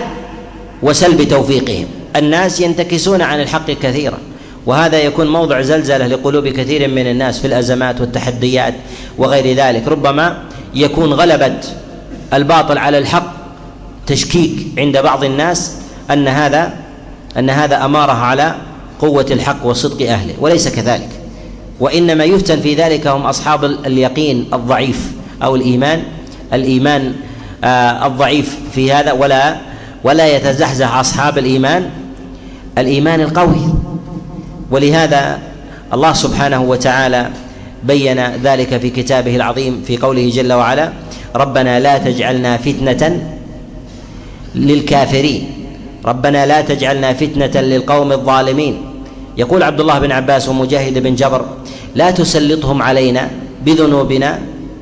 وسلب توفيقهم. الناس ينتكسون عن الحق كثيرا، وهذا يكون موضع زلزلة لقلوب كثير من الناس في الأزمات والتحديات وغير ذلك. ربما يكون غلبة الباطل على الحق تشكيك عند بعض الناس أن هذا أن هذا أماره على قوة الحق وصدق أهله، وليس كذلك، وإنما يفتن في ذلك هم أصحاب اليقين الضعيف أو الإيمان الإيمان آه الضعيف في هذا، ولا ولا يتزحزح أصحاب الإيمان الإيمان القوي. ولهذا الله سبحانه وتعالى بين ذلك في كتابه العظيم في قوله جل وعلا ربنا لا تجعلنا فتنة للكافرين ربنا لا تجعلنا فتنة للقوم الظالمين. يقول عبد الله بن عباس ومجاهد بن جبر لا تسلطهم علينا بذنوبنا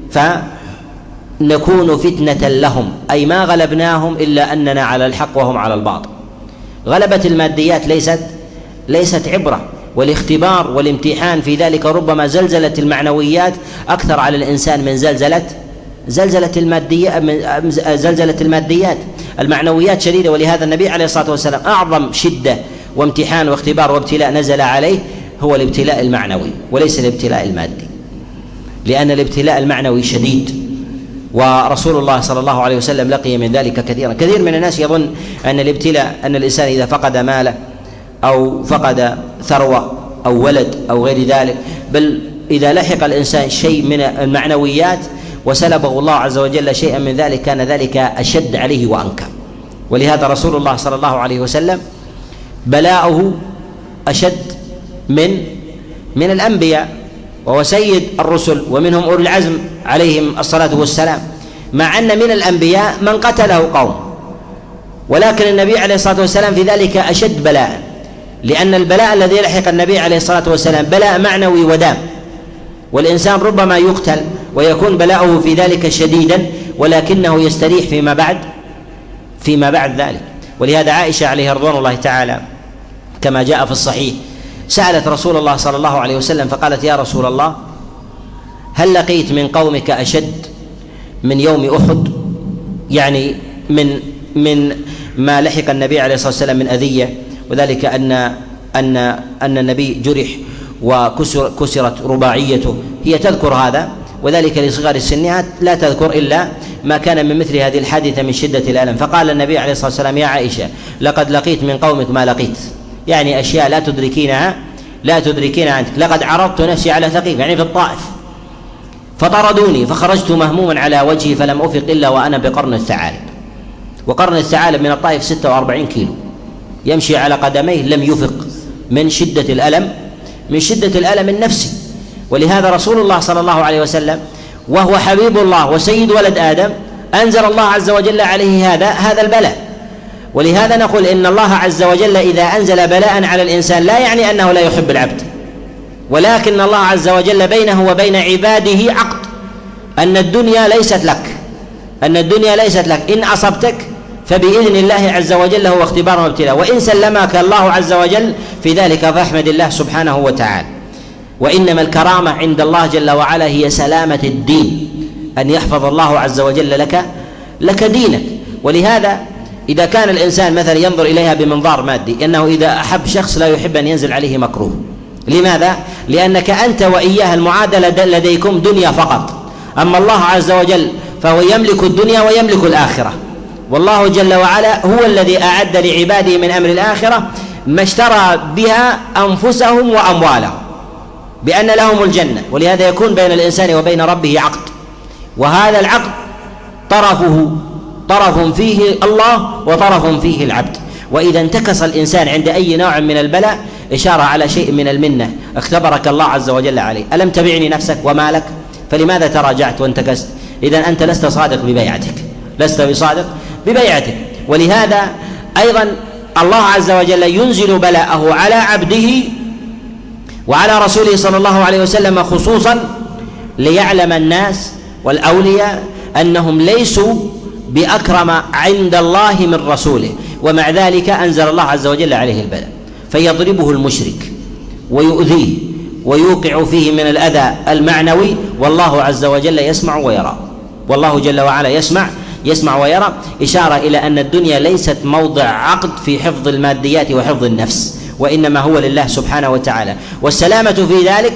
فنكون فتنة لهم، أي ما غلبناهم إلا أننا على الحق وهم على الباطل. غلبة الماديات ليست ليست عبرة، والاختبار والامتحان في ذلك ربما زلزلة المعنويات أكثر على الإنسان من زلزلة زلزلة الماديات زلزلة الماديات المعنويات شديدة. ولهذا النبي عليه الصلاة والسلام أعظم شدة وامتحان واختبار وابتلاء نزل عليه هو الابتلاء المعنوي وليس الابتلاء المادي، لأن الابتلاء المعنوي شديد، ورسول الله صلى الله عليه وسلم لقي من ذلك كثيرا. كثير من الناس يظن أن الابتلاء أن الإنسان إذا فقد ماله أو فقد ثروة أو ولد أو غير ذلك، بل إذا لحق الإنسان شيء من المعنويات وسلبه الله عز وجل شيئا من ذلك كان ذلك أشد عليه وأنكر. ولهذا رسول الله صلى الله عليه وسلم بلاؤه أشد من من الأنبياء، وهو سيد الرسل ومنهم أولي العزم عليهم الصلاة والسلام، مع أن من الأنبياء من قتله قوم، ولكن النبي عليه الصلاة والسلام في ذلك أشد بلاء، لأن البلاء الذي يلحق النبي عليه الصلاة والسلام بلاء معنوي ودام، والإنسان ربما يقتل ويكون بلاؤه في ذلك شديدا ولكنه يستريح فيما بعد فيما بعد ذلك. ولهذا عائشة عليها رضوان الله تعالى كما جاء في الصحيح سألت رسول الله صلى الله عليه وسلم فقالت: يا رسول الله، هل لقيت من قومك أشد من يوم أحد؟ يعني من من ما لحق النبي عليه الصلاة والسلام من أذية، وذلك أن أن أن النبي جرح وكسر كسرت رباعيته، هي تذكر هذا، وذلك لصغر سنها لا تذكر إلا ما كان من مثل هذه الحادثة من شدة الألم. فقال النبي عليه الصلاة والسلام: يا عائشة، لقد لقيت من قومك ما لقيت، يعني أشياء لا تدركينها لا تدركينها أنت. لقد عرضت نفسي على ثقيف، يعني في الطائف، فطردوني فخرجت مهموما على وجهي فلم أفق إلا وأنا بقرن الثعالب، وقرن الثعالب من الطائف ستة وأربعين كيلو، يمشي على قدميه لم يفق من شدة الألم من شدة الألم النفسي. ولهذا رسول الله صلى الله عليه وسلم وهو حبيب الله وسيد ولد آدم أنزل الله عز وجل عليه هذا هذا البلاء. ولهذا نقول إن الله عز وجل إذا أنزل بلاء على الإنسان لا يعني أنه لا يحب العبد، ولكن الله عز وجل بينه وبين عباده عقد، أن الدنيا ليست لك أن الدنيا ليست لك إن أصبتك فبإذن الله عز وجل هو اختبار وابتلاء، وإن سلمك الله عز وجل في ذلك فاحمد الله سبحانه وتعالى. وإنما الكرامة عند الله جل وعلا هي سلامة الدين، أن يحفظ الله عز وجل لك لك دينك. ولهذا إذا كان الإنسان مثلا ينظر إليها بمنظار مادي، أنه إذا أحب شخص لا يحب أن ينزل عليه مكروه. لماذا؟ لأنك أنت وإياه المعادلة لديكم دنيا فقط، أما الله عز وجل فهو يملك الدنيا ويملك الآخرة، والله جل وعلا هو الذي أعد لعباده من أمر الآخرة ما اشترى بها أنفسهم وأموالهم بأن لهم الجنة. ولهذا يكون بين الإنسان وبين ربه عقد، وهذا العقد طرفه طرف فيه الله وطرف فيه العبد. وإذا انتكس الإنسان عند أي نوع من البلاء إشارة على شيء من المنة اختبرك الله عز وجل عليه. ألم تبعني نفسك ومالك؟ فلماذا تراجعت وانتكست؟ إذن أنت لست صادق ببيعتك لست بصادق ببيعتك. ولهذا أيضا الله عز وجل ينزل بلاءه على عبده وعلى رسوله صلى الله عليه وسلم خصوصا ليعلم الناس والأولياء أنهم ليسوا بأكرم عند الله من رسوله، ومع ذلك أنزل الله عز وجل عليه البلاء فيضربه المشرك ويؤذيه ويوقع فيه من الأذى المعنوي، والله عز وجل يسمع ويرى والله جل وعلا يسمع يسمع ويرى إشارة إلى أن الدنيا ليست موضع عقد في حفظ الماديات وحفظ النفس، وإنما هو لله سبحانه وتعالى. والسلامة في ذلك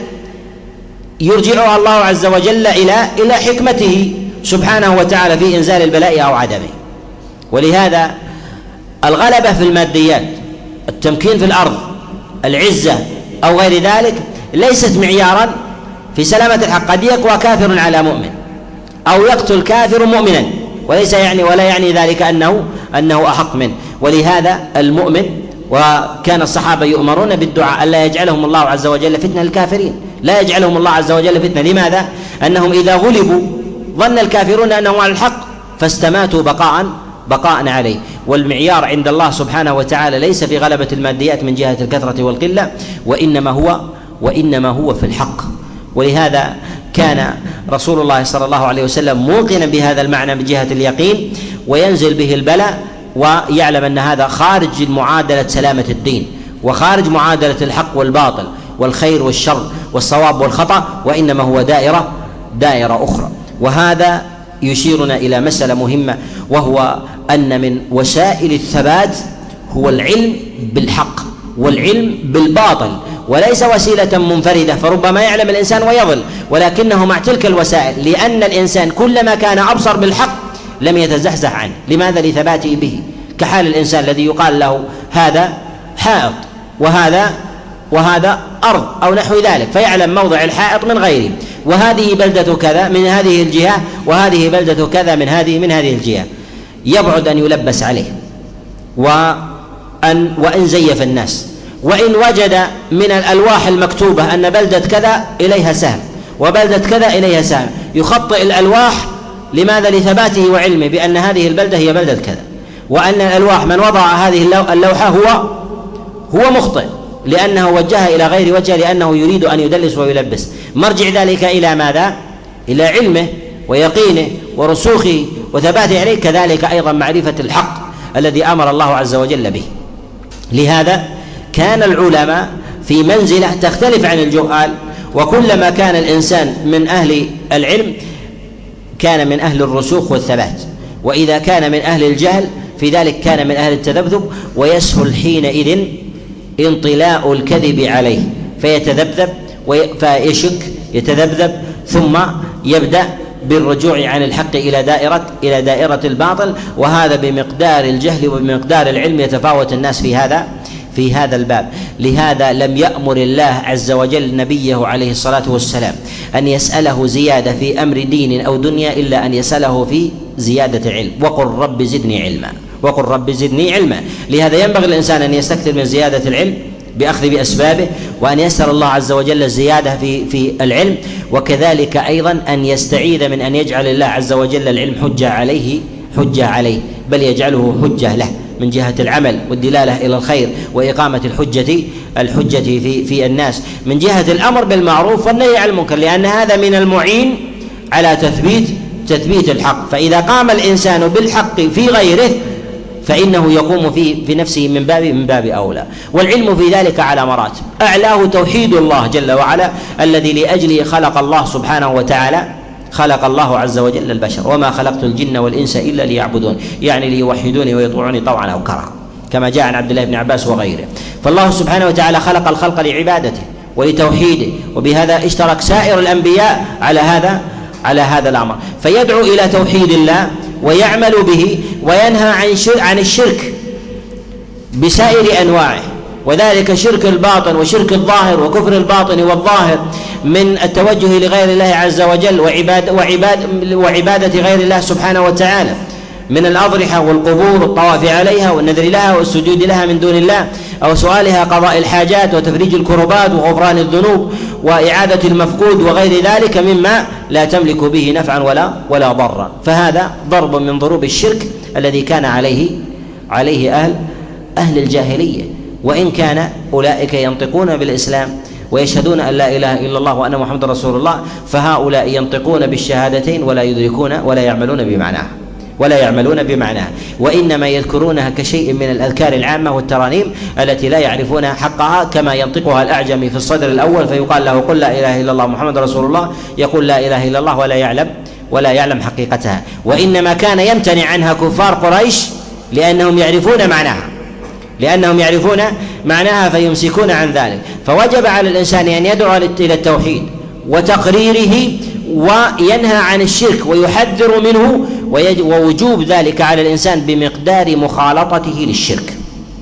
يرجعها الله عز وجل إلى إلى حكمته سبحانه وتعالى في إنزال البلاء أو عدمه. ولهذا الغلبة في الماديات، التمكين في الأرض، العزة أو غير ذلك ليست معيارا في سلامة الحق. قد يقوى كافر على مؤمن أو يقتل كافر مؤمنا، وليس يعني ولا يعني ذلك أنه أنه أحق منه. ولهذا المؤمن، وكان الصحابة يؤمرون بالدعاء ألا يجعلهم الله عز وجل فتنة للكافرين، لا يجعلهم الله عز وجل فتنة. لماذا؟ أنهم إذا غلبوا ظن الكافرون أنهم على الحق فاستماتوا بقاء بقاء عليه. والمعيار عند الله سبحانه وتعالى ليس في غلبة الماديات من جهة الكثرة والقلة، وإنما هو وإنما هو في الحق. ولهذا كان رسول الله صلى الله عليه وسلم موقنا بهذا المعنى من جهة اليقين، وينزل به البلاء ويعلم أن هذا خارج معادلة سلامة الدين وخارج معادلة الحق والباطل والخير والشر والصواب والخطأ، وإنما هو دائرة دائرة أخرى. وهذا يشيرنا إلى مسألة مهمة، وهو أن من وسائل الثبات هو العلم بالحق والعلم بالباطل، وليس وسيلة منفردة فربما يعلم الإنسان ويضل، ولكنه مع تلك الوسائل، لأن الإنسان كلما كان أبصر بالحق لم يتزحزح عنه. لماذا؟ لثباته به، كحال الإنسان الذي يقال له هذا حائط وهذا وهذا أرض أو نحو ذلك، فيعلم موضع الحائط من غيره، وهذه بلدة كذا من هذه الجهة وهذه بلدة كذا من هذه من هذه الجهة. يبعد أن يلبس عليه وأن, وإن زيف الناس، وإن وجد من الألواح المكتوبة أن بلدة كذا إليها سهم وبلدة كذا إليها سهم، يخطئ الألواح. لماذا؟ لثباته وعلمه بأن هذه البلدة هي بلدة كذا، وأن الألواح من وضع هذه اللوحة هو هو مخطئ لأنه وجهها إلى غير وجه، لأنه يريد أن يدلس ويلبس. مرجع ذلك إلى ماذا؟ إلى علمه ويقينه ورسوخه وثباته عليه، كذلك أيضا معرفة الحق الذي أمر الله عز وجل به. لهذا كان العلماء في منزلة تختلف عن الجهال، وكلما كان الإنسان من أهل العلم كان من أهل الرسوخ والثبات، وإذا كان من أهل الجهل في ذلك كان من أهل التذبذب، ويسهل حينئذ انطلاء الكذب عليه فيتذبذب فيشك يتذبذب، ثم يبدأ بالرجوع عن الحق إلى دائرة إلى دائرة الباطل، وهذا بمقدار الجهل وبمقدار العلم يتفاوت الناس في هذا في هذا الباب. لهذا لم يأمر الله عز وجل نبيه عليه الصلاة والسلام أن يسأله زيادة في أمر دين أو دنيا إلا أن يسأله في زيادة علم، وقل رب زدني علما وقل رب زدني علما. لهذا ينبغي الإنسان أن يستكثر من زيادة العلم بأخذ بأسبابه، وأن يسأل الله عز وجل الزيادة في في العلم، وكذلك أيضا أن يستعيذ من أن يجعل الله عز وجل العلم حجة عليه حجة عليه بل يجعله حجة له من جهة العمل والدلالة إلى الخير وإقامة الحجة الحجة في في الناس، من جهة الأمر بالمعروف والنهي عن المنكر، لأن هذا من المعين على تثبيت تثبيت الحق. فإذا قام الإنسان بالحق في غيره فإنه يقوم في في نفسه من باب من باب أولى. والعلم في ذلك على مراتب، أعلاه توحيد الله جل وعلا الذي لأجله خلق الله سبحانه وتعالى خلق الله عز وجل البشر، وما خلقت الجن والإنس إلا ليعبدون، يعني ليوحدوني ويطيعوني طوعا أو كرها، كما جاء عن عبد الله بن عباس وغيره. فالله سبحانه وتعالى خلق الخلق لعبادته ولتوحيده، وبهذا اشترك سائر الأنبياء على هذا على هذا الأمر، فيدعو إلى توحيد الله ويعمل به، وينهى عن عن الشرك بسائر أنواعه، وذلك شرك الباطن وشرك الظاهر وكفر الباطن والظاهر من التوجه لغير الله عز وجل وعباد وعباد وعبادة غير الله سبحانه وتعالى من الأضرحة والقبور والطواف عليها والنذر لها والسجود لها من دون الله، أو سؤالها قضاء الحاجات وتفريج الكربات وغفران الذنوب وإعادة المفقود وغير ذلك مما لا تملك به نفعا ولا ولا ضرا. فهذا ضرب من ضروب الشرك الذي كان عليه عليه أهل أهل الجاهلية، وإن كان أولئك ينطقون بالإسلام ويشهدون أن لا إله إلا الله وأن محمد رسول الله، فهؤلاء ينطقون بالشهادتين ولا يدركون ولا يعملون بمعناها ولا يعملون بمعناها وإنما يذكرونها كشيء من الأذكار العامة والترانيم التي لا يعرفون حقها، كما ينطقها الأعجمي في الصدر الأول فيقال له قل لا إله إلا الله محمد رسول الله، يقول لا إله إلا الله ولا يعلم ولا يعلم حقيقتها. وإنما كان يمتنع عنها كفار قريش لأنهم يعرفون معناها لأنهم يعرفون معناها فيمسكون عن ذلك. فوجب على الإنسان أن يدعو إلى التوحيد وتقريره وينهى عن الشرك ويحذر منه، ووجوب ذلك على الإنسان بمقدار مخالطته للشرك.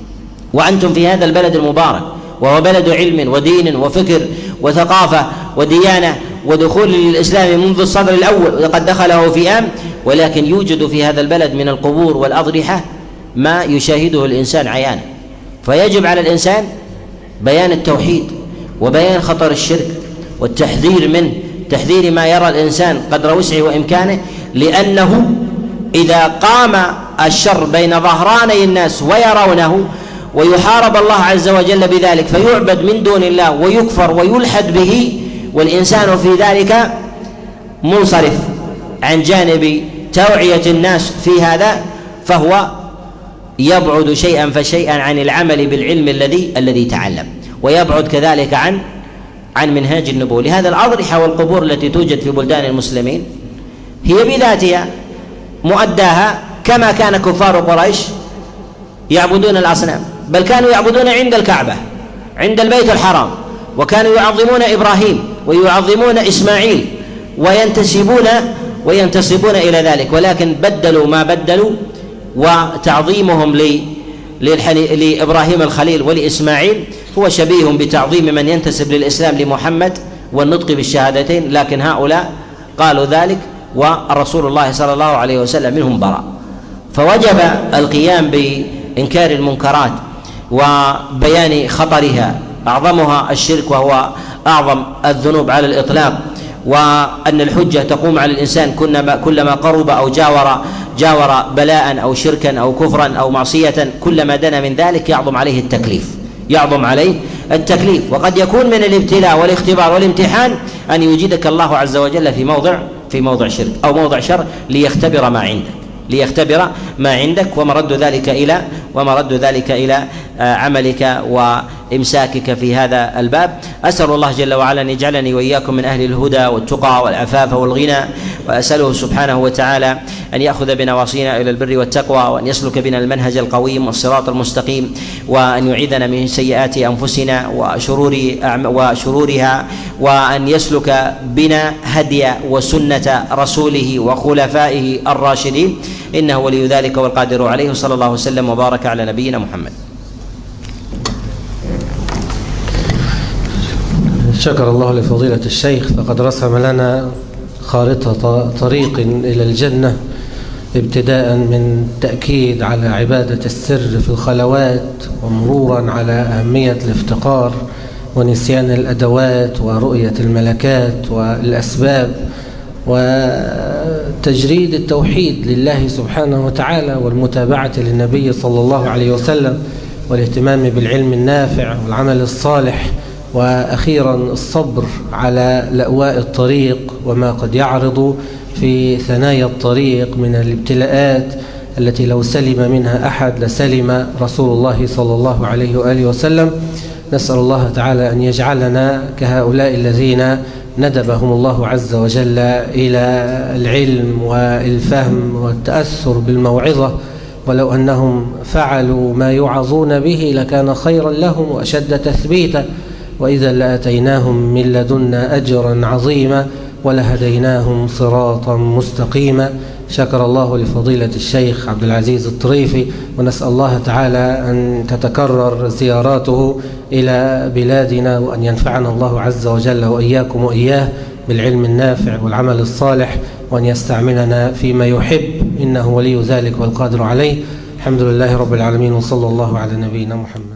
وأنتم في هذا البلد المبارك وهو بلد علم ودين وفكر وثقافة وديانة ودخول للإسلام منذ الصدر الأول وقد دخله في آم، ولكن يوجد في هذا البلد من القبور والأضرحة ما يشاهده الإنسان عيانا، فيجب على الإنسان بيان التوحيد وبيان خطر الشرك والتحذير منه، تحذير ما يرى الإنسان قدر وسعه وإمكانه، لأنه إذا قام الشر بين ظهراني الناس ويرونه ويحارب الله عز وجل بذلك فيعبد من دون الله ويكفر ويلحد به، والإنسان في ذلك منصرف عن جانب توعية الناس في هذا، فهو يبعد شيئا فشيئا عن العمل بالعلم الذي الذي تعلم، ويبعد كذلك عن عن منهاج النبوة. لهذا الأضرحة والقبور التي توجد في بلدان المسلمين هي بذاتها مؤداها كما كان كفار قريش يعبدون الأصنام، بل كانوا يعبدون عند الكعبة عند البيت الحرام، وكانوا يعظمون إبراهيم ويعظمون إسماعيل وينتسبون وينتسبون إلى ذلك، ولكن بدلوا ما بدلوا، وتعظيمهم لإبراهيم الخليل ولإسماعيل هو شبيه بتعظيم من ينتسب للإسلام لمحمد والنطق بالشهادتين، لكن هؤلاء قالوا ذلك والرسول الله صلى الله عليه وسلم منهم براء. فوجب القيام إنكار المنكرات وبيان خطرها، أعظمها الشرك وهو أعظم الذنوب على الإطلاق، وأن الحجة تقوم على الإنسان كلما قرب أو جاور جاور بلاء أو شركا أو كفرا أو معصية، كلما دنا من ذلك يعظم عليه التكليف يعظم عليه التكليف. وقد يكون من الابتلاء والاختبار والامتحان أن يوجدك الله عز وجل في موضع في موضع شرك أو موضع شر ليختبر ما عندك ليختبر ما عندك ومرد ذلك إلى ومرد ذلك إلى عملك وإمساكك في هذا الباب. أسأل الله جل وعلا أن يجعلني وإياكم من أهل الهدى والتقى والعفاف والغنى، وأسأله سبحانه وتعالى أن يأخذ بنواصينا إلى البر والتقوى، وأن يسلك بنا المنهج القويم والصراط المستقيم، وأن يعيذنا من سيئات أنفسنا وشرور وشرورها، وأن يسلك بنا هدي وسنة رسوله وخلفائه الراشدين، إنه ولي ذلك والقادر عليه. صلى الله وسلم وبارك على نبينا محمد. شكر الله لفضيلة الشيخ، فقد رسم لنا خارطة طريق إلى الجنة، ابتداء من تأكيد على عبادة السر في الخلوات، ومرورا على أهمية الافتقار ونسيان الأدوات ورؤية الملكات والأسباب، وتجريد التوحيد لله سبحانه وتعالى، والمتابعة للنبي صلى الله عليه وسلم، والاهتمام بالعلم النافع والعمل الصالح، وأخيرا الصبر على لأواء الطريق وما قد يعرض في ثنايا الطريق من الابتلاءات التي لو سلم منها أحد لسلم رسول الله صلى الله عليه وآله وسلم. نسأل الله تعالى أن يجعلنا كهؤلاء الذين ندبهم الله عز وجل إلى العلم والفهم والتأثر بالموعظة، ولو أنهم فعلوا ما يوعظون به لكان خيرا لهم وأشد تثبيتا، وإذا لآتيناهم من لدنا أجرا عظيما ولهديناهم صراطا مستقيما. شكر الله لفضيلة الشيخ عبد العزيز الطريفي، ونسأل الله تعالى أن تتكرر زياراته إلى بلادنا، وأن ينفعنا الله عز وجل وإياكم وإياه بالعلم النافع والعمل الصالح، وأن يستعملنا فيما يحب، إنه ولي ذلك والقادر عليه. الحمد لله رب العالمين، وصلى الله على نبينا محمد.